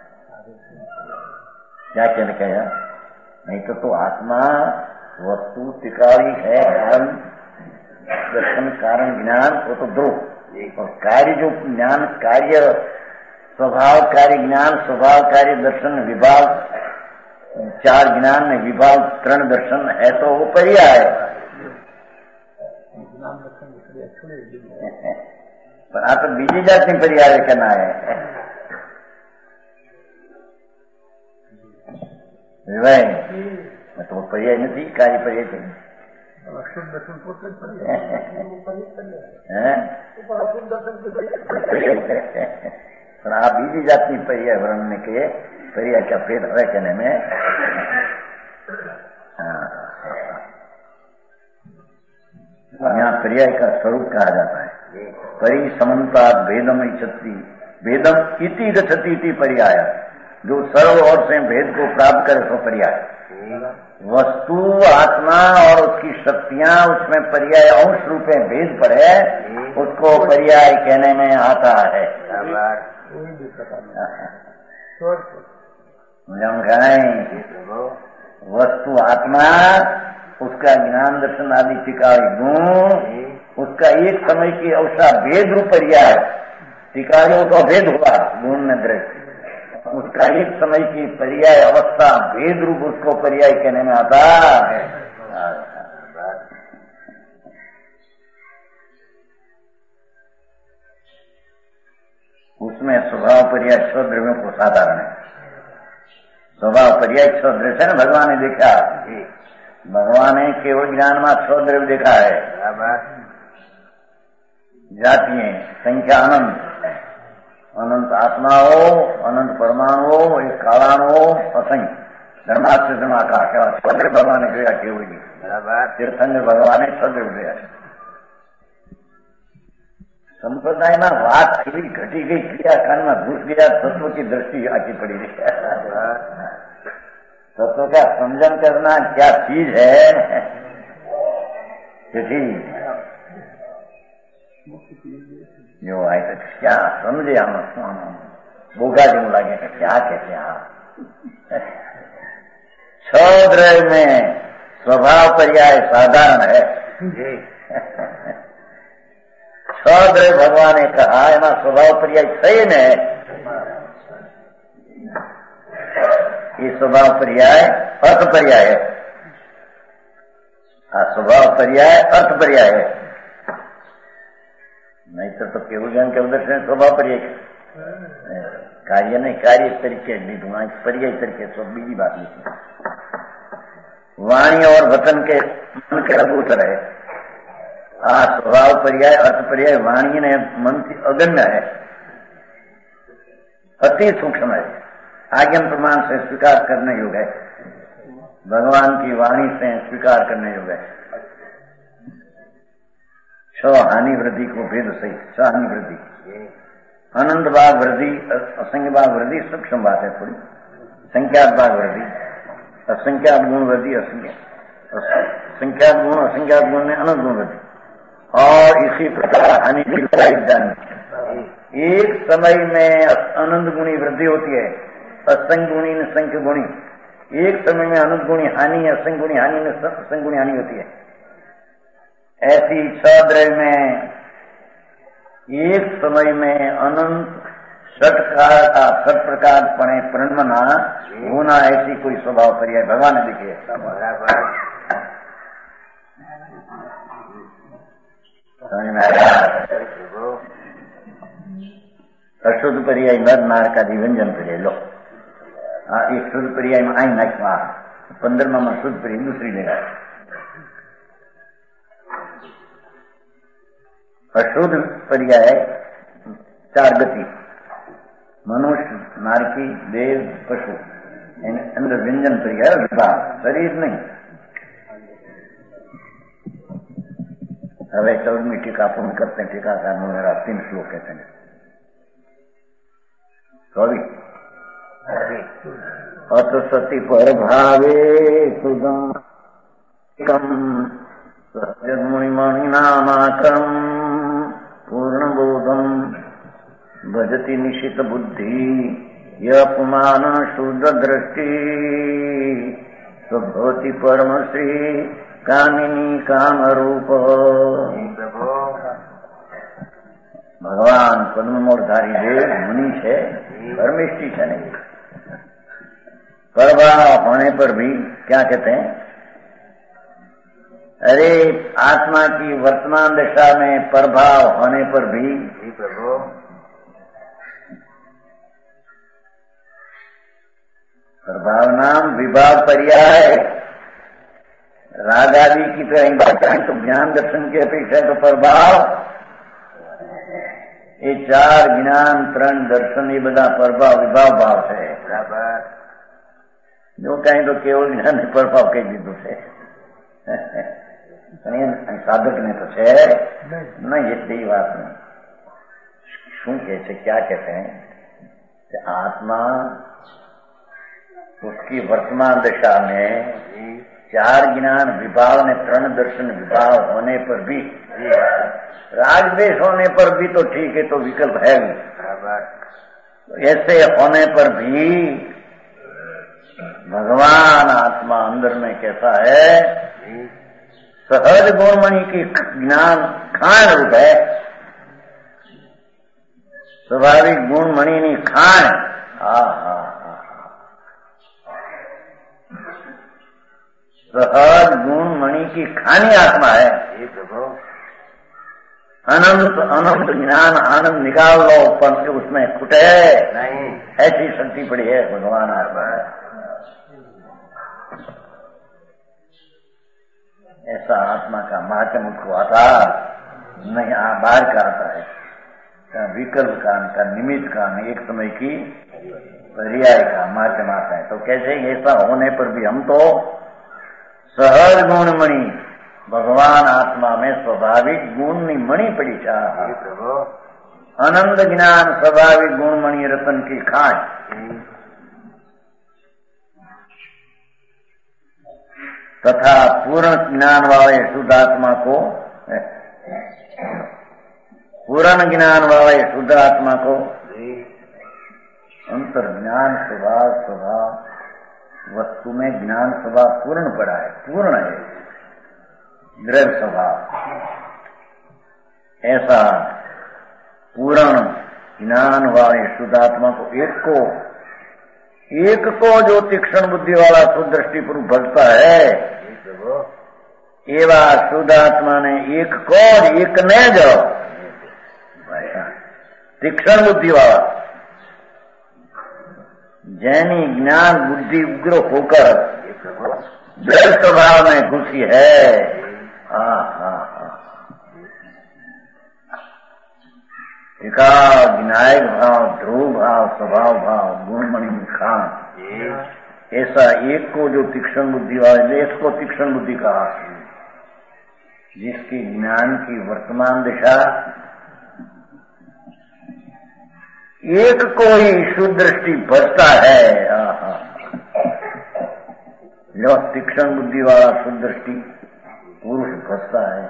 क्या कहने कहा, नहीं तो तो आत्मा वस्तु टिकावी है, कारण दर्शन कारण ज्ञान वो तो दो, और कार्य जो ज्ञान कार्य स्वभाव कार्य ज्ञान स्वभाव कार्य दर्शन विभाग चार ज्ञान में विभाग त्रण दर्शन है तो वो पर्याय है। पर आप बीजी जाति पर्याय करना है तो पर्याय नहीं, कार्य पर्याय चाहिए। पर आप बीजी जाति पर्याय वर्णन के पर्याय का भेद है कहने में। यहाँ पर्याय का स्वरूप कहा जाता है। परि समन्ता भेदम इच्छति भेदम इति गच्छति इति पर्याय, जो सर्व और से भेद को प्राप्त करे तो पर्याय। वस्तु आत्मा और उसकी शक्तियां उसमें पर्याय अंश रूप में भेद पड़े, उसको पर्याय कहने में आता है। वस्तु आत्मा उसका ज्ञान दर्शन आदि टिकाई गुण, उसका एक समय की अवसा भेद रूप पर्याय। टिकाइयों का भेद हुआ गुण में दृष्टि, उसका एक समय की पर्याय अवस्था भेद रूप उसको पर्याय कहने में आता है। उसमें स्वभाव पर्याय स्वद्रव्यों को साधारण है, स्वभाव पर्याय छ દ્રવ્ય है ना भगवान ने देखा। भगवान ने केवल ज्ञान में छ द्रव्य देखा है। जातियां संख्या अनंत, अनंत आत्मा हो, अनंत परमाणु हो, एक कालाण हो, असंख्य धर्माश्र आकाश भगवान ने જોયા કેવું तीर्थंकर भगवान ने छ દ્રવ્ય જોયા। સંપ્રદાયમાં વાત એવી ઘટી ગઈ, ક્રિયાકાંડમાં ઘૂસ ગયા, तत्व की दृष्टि आकी पड़ी रही है। तत्व का समझन करना क्या चीज है, जो आए तो क्या समझे हम बोगा जो लगे कि क्या कहते हैं। छ द्रव्य में स्वभाव पर्याय साधारण है। छ द्रव्य भगवान ने कहा एમાં स्वभाव पर्याय सही ने ये स्वभाव पर्याय अर्थ पर्याय है। हाँ, स्वभाव पर्याय अर्थ पर्याय है, नहीं तो, तो केवल ज्ञान के उदर से स्वभाव पर्याय कार्य नहीं, कार्य तरीके लीधुआ पर्याय तरीके सब बीजी बात लिखी। वाणी और वतन के मन के अद्भुत रहे। आ स्वभाव पर्याय अर्थ पर्याय वाणी ने मन की अगण्य है, अति सूक्ष्म है, आज्ञा प्रमाण से स्वीकार करने योग्य है, भगवान की वाणी से स्वीकार करने योग्य है। छ हानि वृद्धि को भेद सही, छ हानि वृद्धि, अनंत भाग वृद्धि, असंख्य भाग वृद्धि सूक्ष्म बात है थोड़ी, संख्यात भाग वृद्धि, असंख्यात गुण वृद्धि, असंख्य संख्यात गुण असंख्यात गुण में अनंत गुण वृद्धि। और इसी प्रकार हानि की एक समय में अनंत गुणी वृद्धि होती है, असंख्य गुणी में संख्य गुणी, एक समय में अनंत गुणी हानि, असंख्य गुणी हानि में असंख्य गुणी हानि होती है। ऐसी छ द्रव्य में एक समय में अनंत षटकार का षट प्रकार पणे प्रणमना होना, ऐसी कोई स्वभाव पर्याय भगवान ने लिखी है। अशुद्ध पर्याय नर नार का व्यंजन पर्याय लो। हाँ, एक शुद्ध पर्याय में आई नाखवा, पंद्रमा में शुद्ध पर्याय दूसरी जगह। अशुद्ध पर्याय चार गति, मनुष्य, नारकी, देव, पशु, अंदर व्यंजन पर्याय विभाग, शरीर नहीं। હવે चौदहवीं टीका पूर्ण करते हैं। टीकाकार मेरा तीन श्लोक कहते हैं। चौबीस अत सती पर भावे सुगम सत्यमुनिमणि नामाकरम पूर्ण बोधम भजति निशित बुद्धि यपमान शुद्ध दृष्टि स्वभवति परम श्री कामिनी काम रूप। भगवान पद्ममोरधारी देव मुनि है, परमेष्टि है नहीं। प्रभाव होने पर भी क्या कहते हैं, अरे आत्मा की वर्तमान दशा में प्रभाव होने पर भी प्रभु प्रभाव नाम विभाव पर्याय राग आदि की तो एक बात है, तो ज्ञान दर्शन की अपेक्षा तो प्रभाव ये चार ज्ञान त्रण दर्शन ये बदा प्रभाव विभाव भाव है। बराबर जो कहें तो केवल ज्ञान प्रभाव कही दीधु है, साधक ने तो है नहीं, ये सही बात नहीं। शू कहते क्या कहते हैं कि आत्मा उसकी वर्तमान दशा में चार ज्ञान विभाव ने तृण दर्शन विभाव होने पर भी, रागद्वेष होने पर भी तो ठीक है, तो विकल्प है भी, ऐसे होने पर भी भगवान आत्मा अंदर में कैसा है, सहज गुणमणि की ज्ञान खान रूप है, स्वाभाविक गुणमणि नी खान। हा हा सहज गुण मणि की खानी आत्मा है। अनंत अनंत ज्ञान आनंद निकाल लो, पर उसमें खुटे नहीं, ऐसी शक्ति पड़ी है भगवान आत्मा है। ऐसा आत्मा का महात्म उसको आता नहीं, आ बाहर का आता है का विकल्प का, का निमित्त का, एक समय की पर्याय का माध्यम आता है। तो कैसे ऐसा होने पर भी हम तो सहज गुणमणि भगवान आत्मा में स्वाभाविक गुण मणि पड़ी चाह आनंद ज्ञान स्वाभाविक गुणमणि रतन की खान तथा पूर्ण ज्ञान वाले शुद्ध आत्मा को पूर्ण ज्ञान वाले शुद्ध आत्मा को अंतर ज्ञान स्वभाव स्वभाव वस्तु में ज्ञान स्वभाव पूर्ण पड़ा है, पूर्ण है द्रव्य स्वभाव। ऐसा पूर्ण ज्ञान वाले शुद्ध आत्मा को एक को एक को जो तीक्ष्ण बुद्धि वाला सुदृष्टि पुरुष भजता है, एवं शुद्ध आत्मा ने एक को एक ने जो तीक्ष्ण बुद्धि वाला जैनी ज्ञान बुद्धि उग्र होकर दृढ़ स्वभाव में घुसी है। हाँ हाँ हाँ एका विनायक भाव, ध्रुव भाव, स्वभाव भाव, गुणमणि खान, ऐसा एक को जो तीक्ष्ण बुद्धि वाले, इसको तीक्ष्ण बुद्धि कहा, जिसकी ज्ञान की वर्तमान दिशा एक को ही शुद्ध दृष्टि बचता है। जो तीक्ष्ण बुद्धि वाला शुद्ध दृष्टि पुरुष बचता है,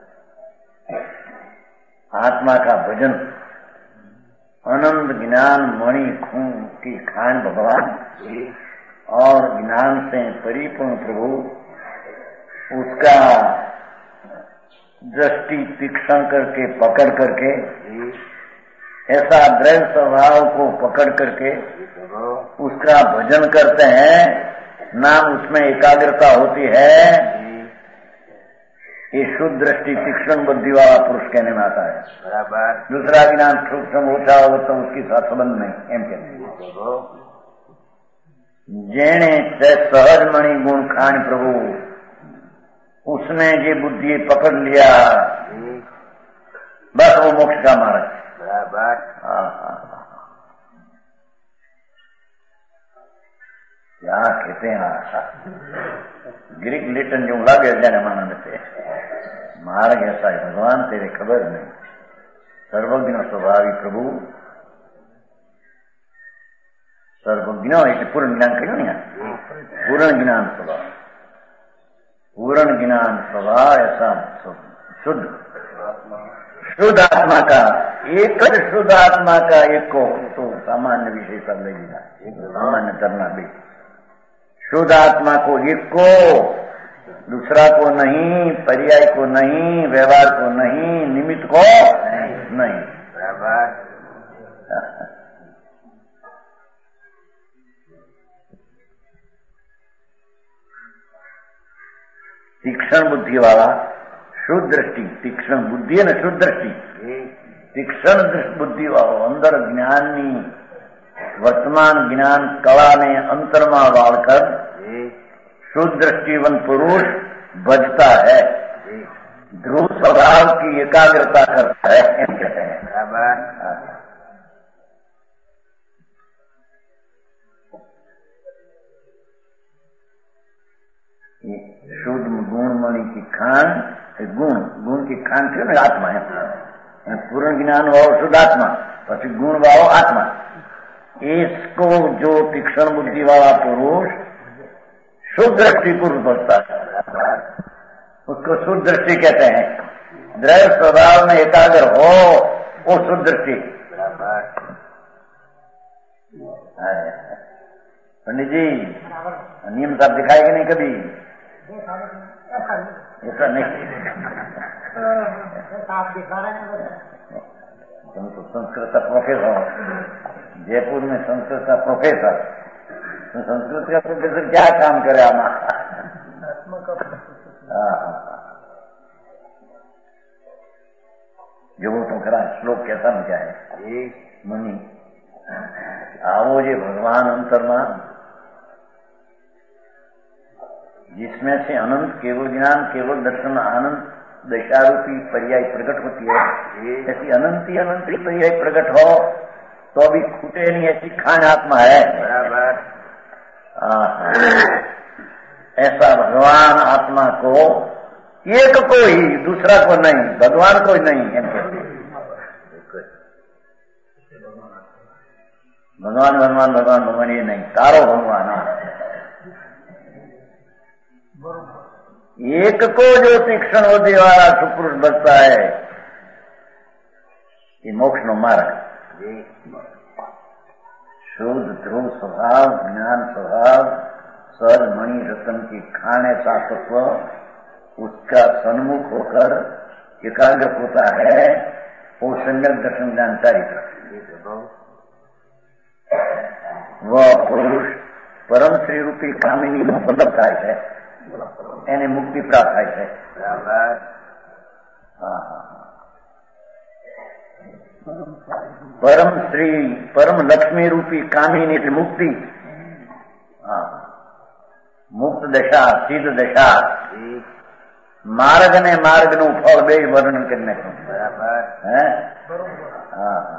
आत्मा का भजन आनंद ज्ञान मणि खून की खान भगवान और ज्ञान से परिपूर्ण प्रभु, उसका दृष्टि तीक्ष्ण करके पकड़ करके, ऐसा दृढ़ स्वभाव को पकड़ करके उसका भजन करते हैं, नाम उसमें एकाग्रता होती है। ये शुद्ध दृष्टि तीक्ष्ण बुद्धि वाला पुरुष कहने में आता है। बराबर दूसरा ज्ञान सूक्ष्म होता हो तो उसकी साथ संबंध नहीं, एम कहते जेने सहज मणि गुण खान प्रभु, उसने ये बुद्धि पकड़ लिया, बस वो मोक्ष का मार्ग। बराबर हाँ हाँ क्या कहते हैं ग्रीक लिटन जो लगे जाने मानंद से मार्ग ऐसा है भगवान तेरे खबर नहीं, सर्वज्ञ स्वभावी प्रभु सर्वज्ञ एक पूर्ण ज्ञान कहो नहीं, पूर्ण ज्ञान स्वभाव, पूर्ण ज्ञान स्वभाव ऐसा शुद्ध शुद्ध आत्मा का एक शुद्ध आत्मा का एक को तो सामान्य विषय कर लेगा, सामान्य करना भी शुद्ध आत्मा को एक को, दूसरा को नहीं, पर्याय को नहीं, व्यवहार को नहीं, निमित्त को नहीं, नहीं। तीक्ष्ण बुद्धि वाला शुद्ध दृष्टि, तीक्ष्ण बुद्धि है ना शुद्ध दृष्टि, तीक्ष्ण बुद्धि वाला अंदर ज्ञानी वर्तमान ज्ञान कला ने अंतरमा वालकर शुद्ध दृष्टिवन पुरुष बजता है, ध्रुव स्वभाव की एकाग्रता करता है, कहते हैं। शुद्ध गुणमणि की खान, गुण गुण की खान क्यों ना आत्मा है, पूर्ण ज्ञान वाव शुद्ध आत्मा, पी गुण वाव आत्मा। इसको जो तीक्ष्ण बुद्धि वाला पुरुष शुद्ध दृष्टि पुरुष बचता है, उसको शुद्ध दृष्टि कहते हैं। दृढ़ स्वभाव में एकाग्र हो वो शुद्ध दृष्टि। पंडित जी नियम साहब दिखाएंगे नहीं कभी, ऐसा नहीं। तुम तो संस्कृत का प्रोफेसर हो, जयपुर में संस्कृत का प्रोफेसर, तो संस्कृत का प्रोफेसर क्या काम करे आमा? जो वो तो खरा श्लोक कैसा मजा है मनी आओ जे भगवान अंतरमा जिसमें से अनंत केवल ज्ञान केवल दर्शन अनंत दशारूपी पर्याय प्रकट होती है, ऐसी अनंत ही अनंत ही पर्याय प्रकट हो तो अभी छूटे नहीं, ऐसी खान आत्मा है। बराबर। ऐसा भगवान आत्मा को एक को ही, दूसरा को नहीं, भगवान को ही नहीं है। भगवान भगवान भगवान भगवान ये नहीं, तारो भगवान। एक को जो तीक्ष्ण होने वाला सुपुरुष बचता है, ये मोक्ष नो मार्ग। शुद्ध ध्रुव स्वभाव, ज्ञान स्वभाव, सहज मणि रत्न की खान ऐसा तत्व उसका सन्मुख होकर एकाग्र होता है, वो सम्यक दर्शन ज्ञान चारित्र। वह पुरुष परम श्री रूपी कामिनी में बदल થાય છે, એને મુક્તિ પ્રાપ્ત થાય છે। परम श्री परम लक्ष्मी रूपी कामिनी એટલે મુક્તિ। મુક્ત દશા, સિદ્ધ દશા, માર્ગ ને માર્ગ નું ફળ બે વર્ણન કરી નાખ્યું। બરાબર હે? હા હા,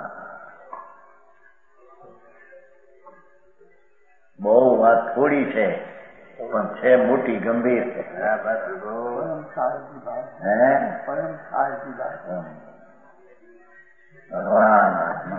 બહુ વાત થોડી છે પણ છે મોટી ગંભીર છે। ભગવાન આત્મા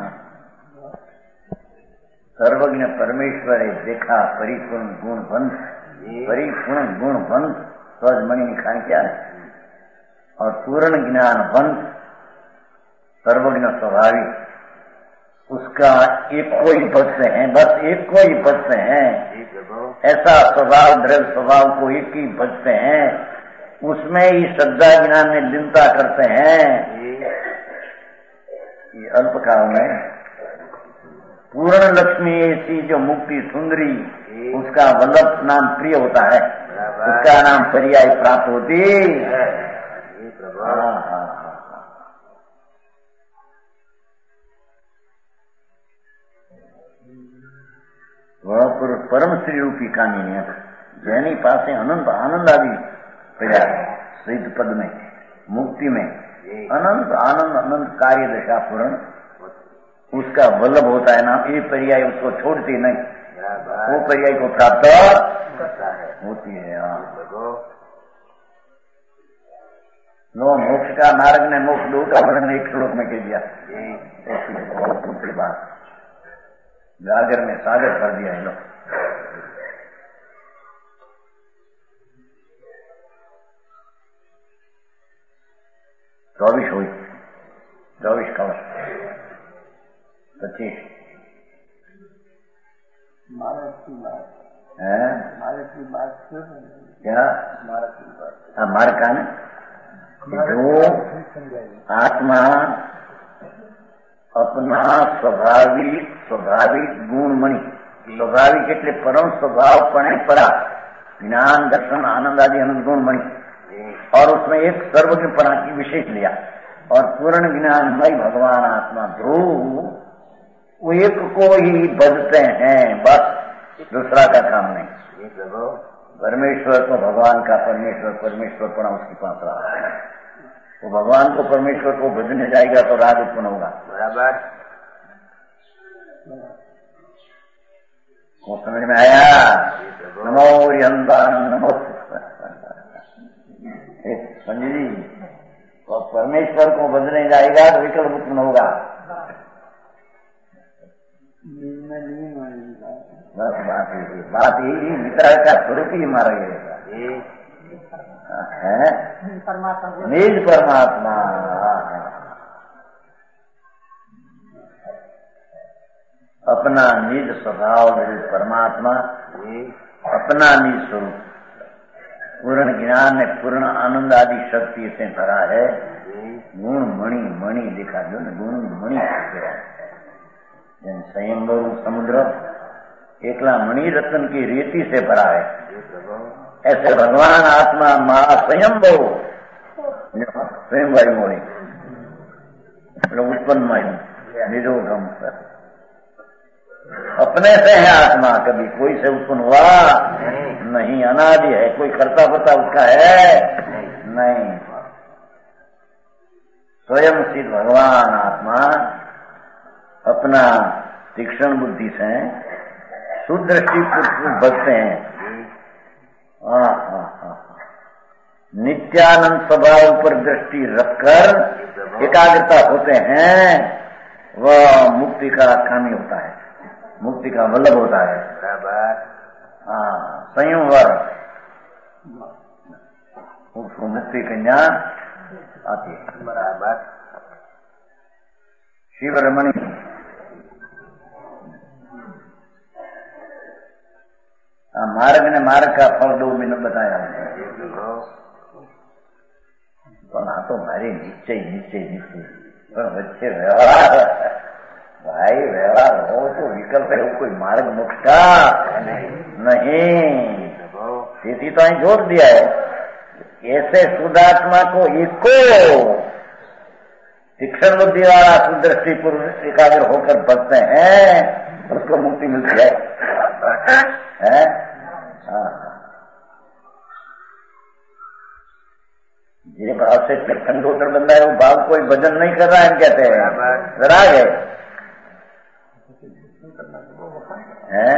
सर्वज्ञ परमेश्वरे देखा परिपूर्ण गुण बंध, परिपूर्ण गुण बंध सहज मणि निखान क्या है, और पूर्ण ज्ञान बंध सर्वज्ञ स्वाभाविक, उसका एक को ही बचते हैं, बस एक को ही बचते हैं। ऐसा स्वभाव द्रव्य स्वभाव को एक ही बचते हैं, उसमें ही श्रद्धा ज्ञान में लीनता करते हैं। ये अल्पकाल में पूर्ण लक्ष्मी ऐसी जो मुक्ति सुंदरी, उसका वल्लभ नाम प्रिय होता है, उसका नाम पर्याय प्राप्त होती। हाँ हाँ, वह पुरुष परम श्री रूपी कामिनी, जैनी पासे अनंत आनंद आदि प्रयास सिद्ध पद में मुक्ति में अनंत आनंद अनंत कार्य दशा पूर्ण उसका वल्लभ होता है नाम, ये पर्याय उसको छोड़ती नहीं, वो पर्याय को प्राप्त होती है। नो मोक्ष का मार्ग ने मोक्ष दो का वर्णन एक श्लोक में कह दिया, ऐसी बात गागर में सागर कर दिया है लोग। चौबीस हुई, चौबीस कवच, पच्चीस मार्ग की बात है, मार्ग की बात क्या मार्ग की बात, हाँ मार्ग का न जो आत्मा अपना स्वाभाविक स्वाभाविक गुणमणि, स्वाभाविक એટલે परम स्वभावपणे परा ज्ञान दर्शन आनंद आदि अनंत गुणमणि, और उसमें एक सर्वज्ञपना की विशेष लिया, और पूर्ण ज्ञानमय भगवान आत्मा ध्रुव, वो एक को ही बजते हैं, बस दूसरा का काम नहीं। परमेश्वर को भगवान का परमेश्वर, परमेश्वर पना उसके पास रहा है, वो भगवान को परमेश्वर को भजने जाएगा तो राग उत्पन्न होगा। बराबर, वो समझ में आया? नमो रिहंतान नमो समझी, तो परमेश्वर को भजने जाएगा तो विकल्प उत्पन्न होगा। बस बात यही बात यही मित्र का स्वरूप ही मारा गया है, निज परमात्मा। अपना निज स्वभाव परमात्मा, अपना निज स्वरूप पूर्ण ज्ञान में पूर्ण आनंद आदि शक्ति से भरा है। गुण मणि, मणि लिखा जो न गुण मणि संयंभव समुद्र एकला मणि रत्न की रेती से भरा है, ऐसे भगवान आत्मा महा स्वयंभव स्वयं वायु मणि उत्पन्न निरोधम अपने से है आत्मा, कभी कोई से उत्पन्न हुआ नहीं, अनादि है, कोई करता पता उसका है नहीं, स्वयं सिद्ध भगवान आत्मा अपना तीक्ष्ण बुद्धि से सुदृष्टि पुरुष बचते हैं। हाँ हाँ हाँ, नित्यानंद स्वभाव पर दृष्टि रखकर एकाग्रता होते हैं, वह मुक्ति का कामी होता है, मुक्ति का वल्लभ होता है। हाँ, संयमवर उसको मुक्ति कन्या आती है। बराबर। शिव रमणी मार्ग ने मार्ग का फल दो मिनट बताया, तो ना तो मारी निश्चय निश्चय निश्चय पर बच्चे व्यवहार, भाई व्यवहार हो तो विकल्प है, कोई मार्ग मोक्ष का नहीं। તેથી तो અહીં जोर दिया है, ऐसे शुद्धात्मा को एको तीक्ष्ण बुद्धि वाला सुदृष्टि पुरुष एकाग्र होकर बचते हैं, उसको मुक्ति मिलती है, है? हाँ, ये भाव से तीक्ष्ण होकर बंदा है, वो भाव कोई भजन नहीं कर रहा है, कहते हैं राग है, हैं?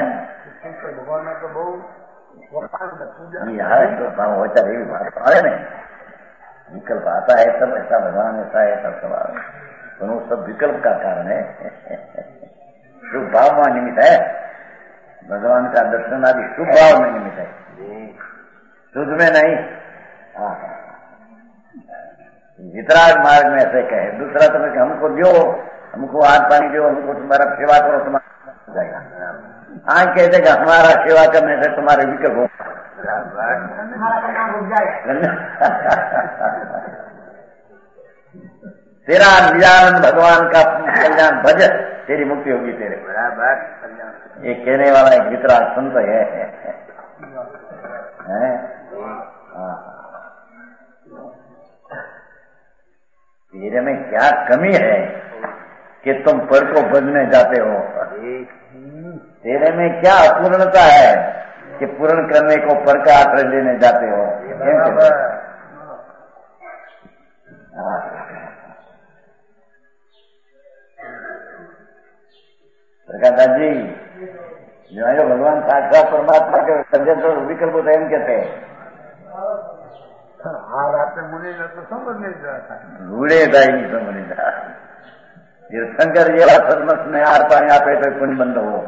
यार तो भाव होता है, बात है नहीं, विकल्प आता है तब ऐसा भगवान ऐसा है सब सवाल, तो वो सब विकल्प का कारण है, शुभ भाव में निमित्त है, भगवान का दर्शन आदि शुभ भाव में निमित्त है, शुद्ध में नहीं। हाँ, वितराग मार्ग में ऐसे कहे, दूसरा तो हमको दो, हमको हाथ पानी दो, हमको तुम्हारा सेवा करो, तुम्हारा जाएगा, आंख कह देगा हमारा सेवा करने से तुम्हारे विकल्प हो तेरा निजानंद भगवान का कल्याण भज, तेरी मुक्ति होगी तेरे। बराबर। ये कहने वाला एक वितराग संत है, है? तेरे में क्या कमी है कि तुम पर को बजने जाते हो, तेरे में क्या अपूर्णता है कि पूर्ण करने को पर का आश्रय लेने जाते हो। प्रकाश जी जो है भगवान साक्षात परमात्मा के संजय तो विकल्प होता है, कहते हैं हाँ रात में मुनि ने तो समझ नहीं जाता, रूढ़े दाई समझ नहीं जाता, तीर्थंकर ये सदमस में आर पानी आपे तो पुण्य बंद हो,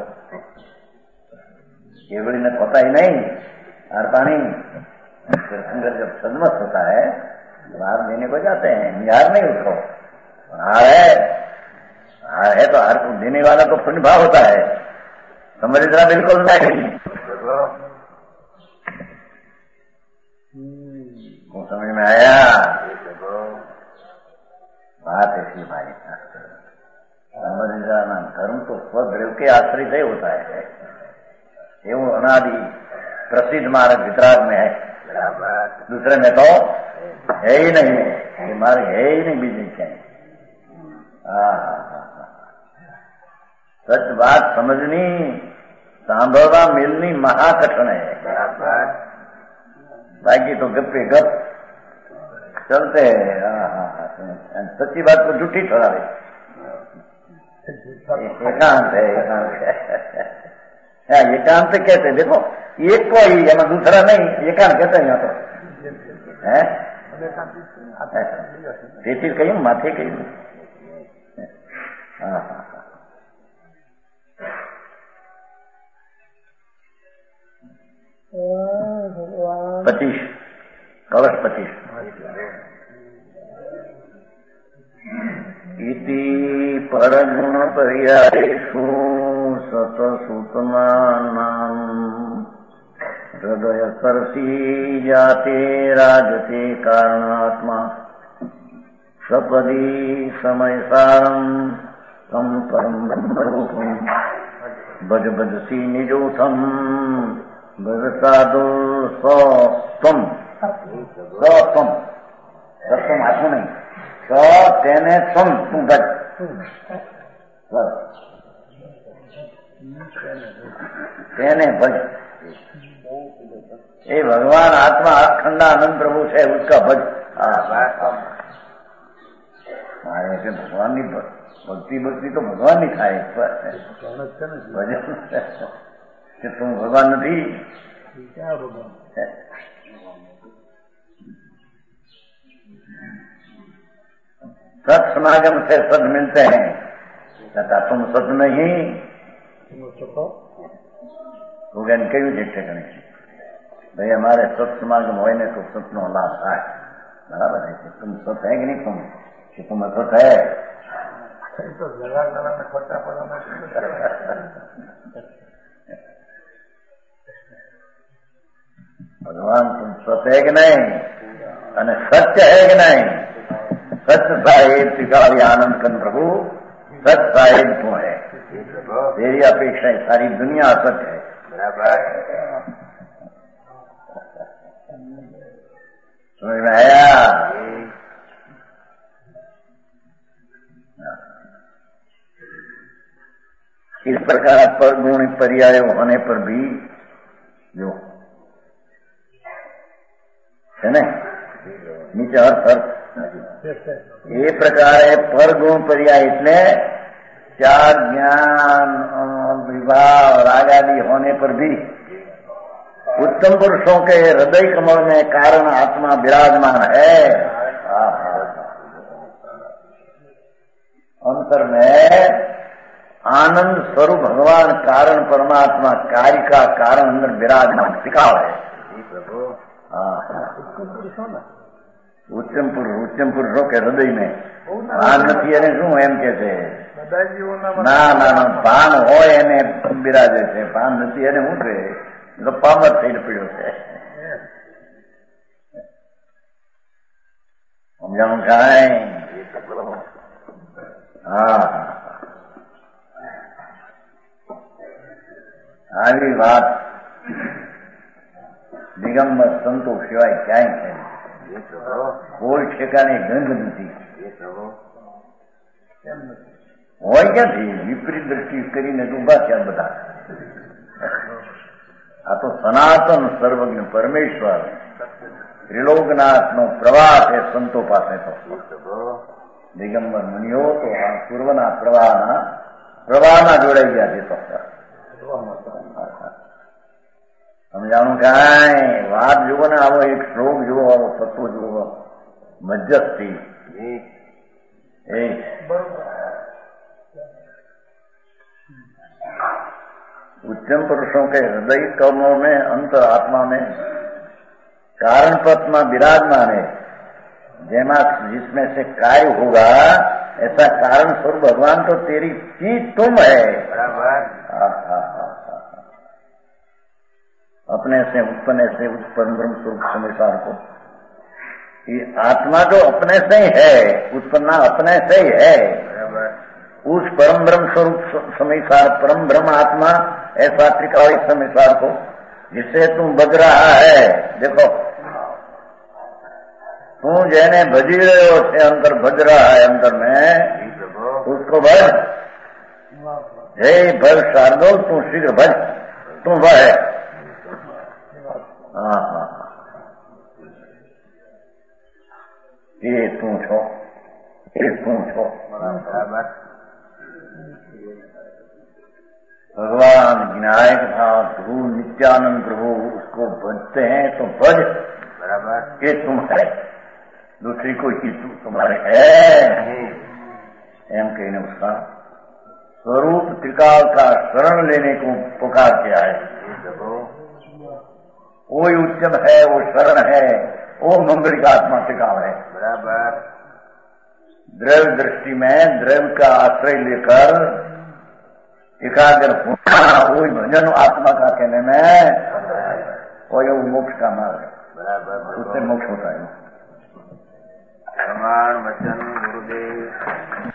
केवड़ी ने होता ही नहीं आर पानी। तीर्थंकर जब सदमस होता है हार देने को जाते हैं, निहार नहीं उसको, हार है, हार है तो हार को देने वाला तो पुण्य भाव होता है, समझ रहा बिल्कुल नहीं, वो समझ में आया बात ऐसी भाई, समझ जाना धर्म तो स्वद्रव के आश्रित ही होता है, ये वो अनादि प्रसिद्ध मार्ग वितराग में है, दूसरे में तो है ही नहीं, ये मार्ग है ही नहीं बीजने चाहिए। सच बात समझनी सांभळवा मिलनी महाकठिन है, बाकी तो गप्पे गप चलते हैं। सच्ची बात को झूठी ठहरा दे, एकांत है, एकांत है, एकांत कहते देखो एक को ही है, दूसरा नहीं, एकांत कहते हैं यहाँ तो है, चीज कही माथे कही। हाँ हाँ पच्चीस कलश पच्चीस इति परगुण पर्यायेषु सतसुतमानाम् हृदय सरसी जाते राजते कारणात्मा सपदी समय सारम् तम परम ब्रह्मरूपम् भज भजसी निजोथम भज साधु सम सम सत्तम आत्मा नहीं, स तेने सम तू भज તેને ભજ. એ ભગવાન આત્મા અખંડાનંદ પ્રભુ છે, उसका ભજ. મારે કે ભગવાનની ભક્તિ ભક્તિ તો ભગવાનની થાય, ભજન કે તું ભગવાન નથી. सत समागम से सद मिलते हैं, तथा तुम सत नहीं तो ज्ञान क्यों देखते करें भाई हमारे सत समागम हो तो सत नो लाभ થાય बराबर है. तुम सत है कि नहीं, तुम कि तुम सत है तो जला जला में खोटा पड़ा भगवान तुम सत है कि नहीं અને સત્ય है कि नहीं. सत्य साहेब त्रिकाली आनंद कन प्रभु सत्य साहेब तू है. तेरी अपेक्षा सारी दुनिया सत्य है. समझ में आया. इस प्रकार पर गुण पर्याय होने पर भी जो है ना नीचे अर्थ अर्थ ये प्रकार है. पर गुण पर्याय એટલે चार ज्ञान विवाह राग आदि होने पर भी उत्तम पुरुषों के हृदय कमल में कारण आत्मा विराजमान है. अंतर में आनंद स्वरूप भगवान कारण परमात्मा कार्य का कारण अंदर विराजमान टिकाव है. ઉત્તમ પુરુષ ઉત્તમ પુરુષો કે હૃદય में ભાન નથી એને શું એમ કે છે. ના ના ના ભાન હોય એને બિરાજે છે, ભાન નથી એને શું છે ગપ્પામાં થઈને પડ્યો છે. સમજાણું કાંઈ. હા આવી વાત દિગંબર સંતો સિવાય ક્યાંય છે. કોઈ ઠેકાને ગંધ નથી. હોય ક્યાંથી વિપરીત દ્રષ્ટિ કરીને ઉભા થયા બધા. આ તો સનાતન સર્વજ્ઞ પરમેશ્વર ત્રિલોકનાથ નો પ્રવાહ છે સંતો પાસે. તો દિગંબર મુનિઓ તો આ પૂર્વના પ્રવાહના પ્રવાહમાં જોડાઈ ગયા છે. તો સમજાણું કાંઈ. વાત જુઓ ને આવો એક શ્લોક જુઓ, આવો તત્વ જુઓ મધ્યસ્થી. उच्चम पुरुषों के हृदय कर्मों में अंतर आत्मा में कारण पथ में विराजमान है. जेमा जिसमें से कार्य होगा ऐसा कारण स्वरूप भगवान तो तेरी चीज तुम है. अपने से उत्पन्न से उत्पन्न ब्रह्म स्वरूप समिसार को ये आत्मा जो अपने से ही है, उत्पन्ना अपने से ही है. उस परम ब्रह्म स्वरूप समिसार परम ब्रह्म आत्मा ऐसा त्रिकाली समिसार को जिससे तू बज रहा है. देखो तू जैने भजी रहे हो से अंतर भज रहा है अंतर में, उसको भज. हे भज शार्दुल तू शीघ्र भज, तू वह है. हाँ हाँ ये तू छो, ये तू छो. भगवान विनायक था प्रभु नित्यानंद प्रभु उसको भजते हैं तो भज. बराबर ये तुम है, दूसरी कोई चीज तू तुम्हारे है. एम कहने उसका स्वरूप त्रिकाल का शरण लेने को पुकार किया है. वो उच्चम है, वो शरण है, वो मंगल का आत्मा टिकाव है. बराबर द्रव्य दृष्टि में द्रव्य का आश्रय लेकर एकाग्र होना वही भजन आत्मा का कहने में वही मोक्ष का मार्ग है. बराबर उससे मोक्ष होता है. प्रमाण वचन गुरुदेव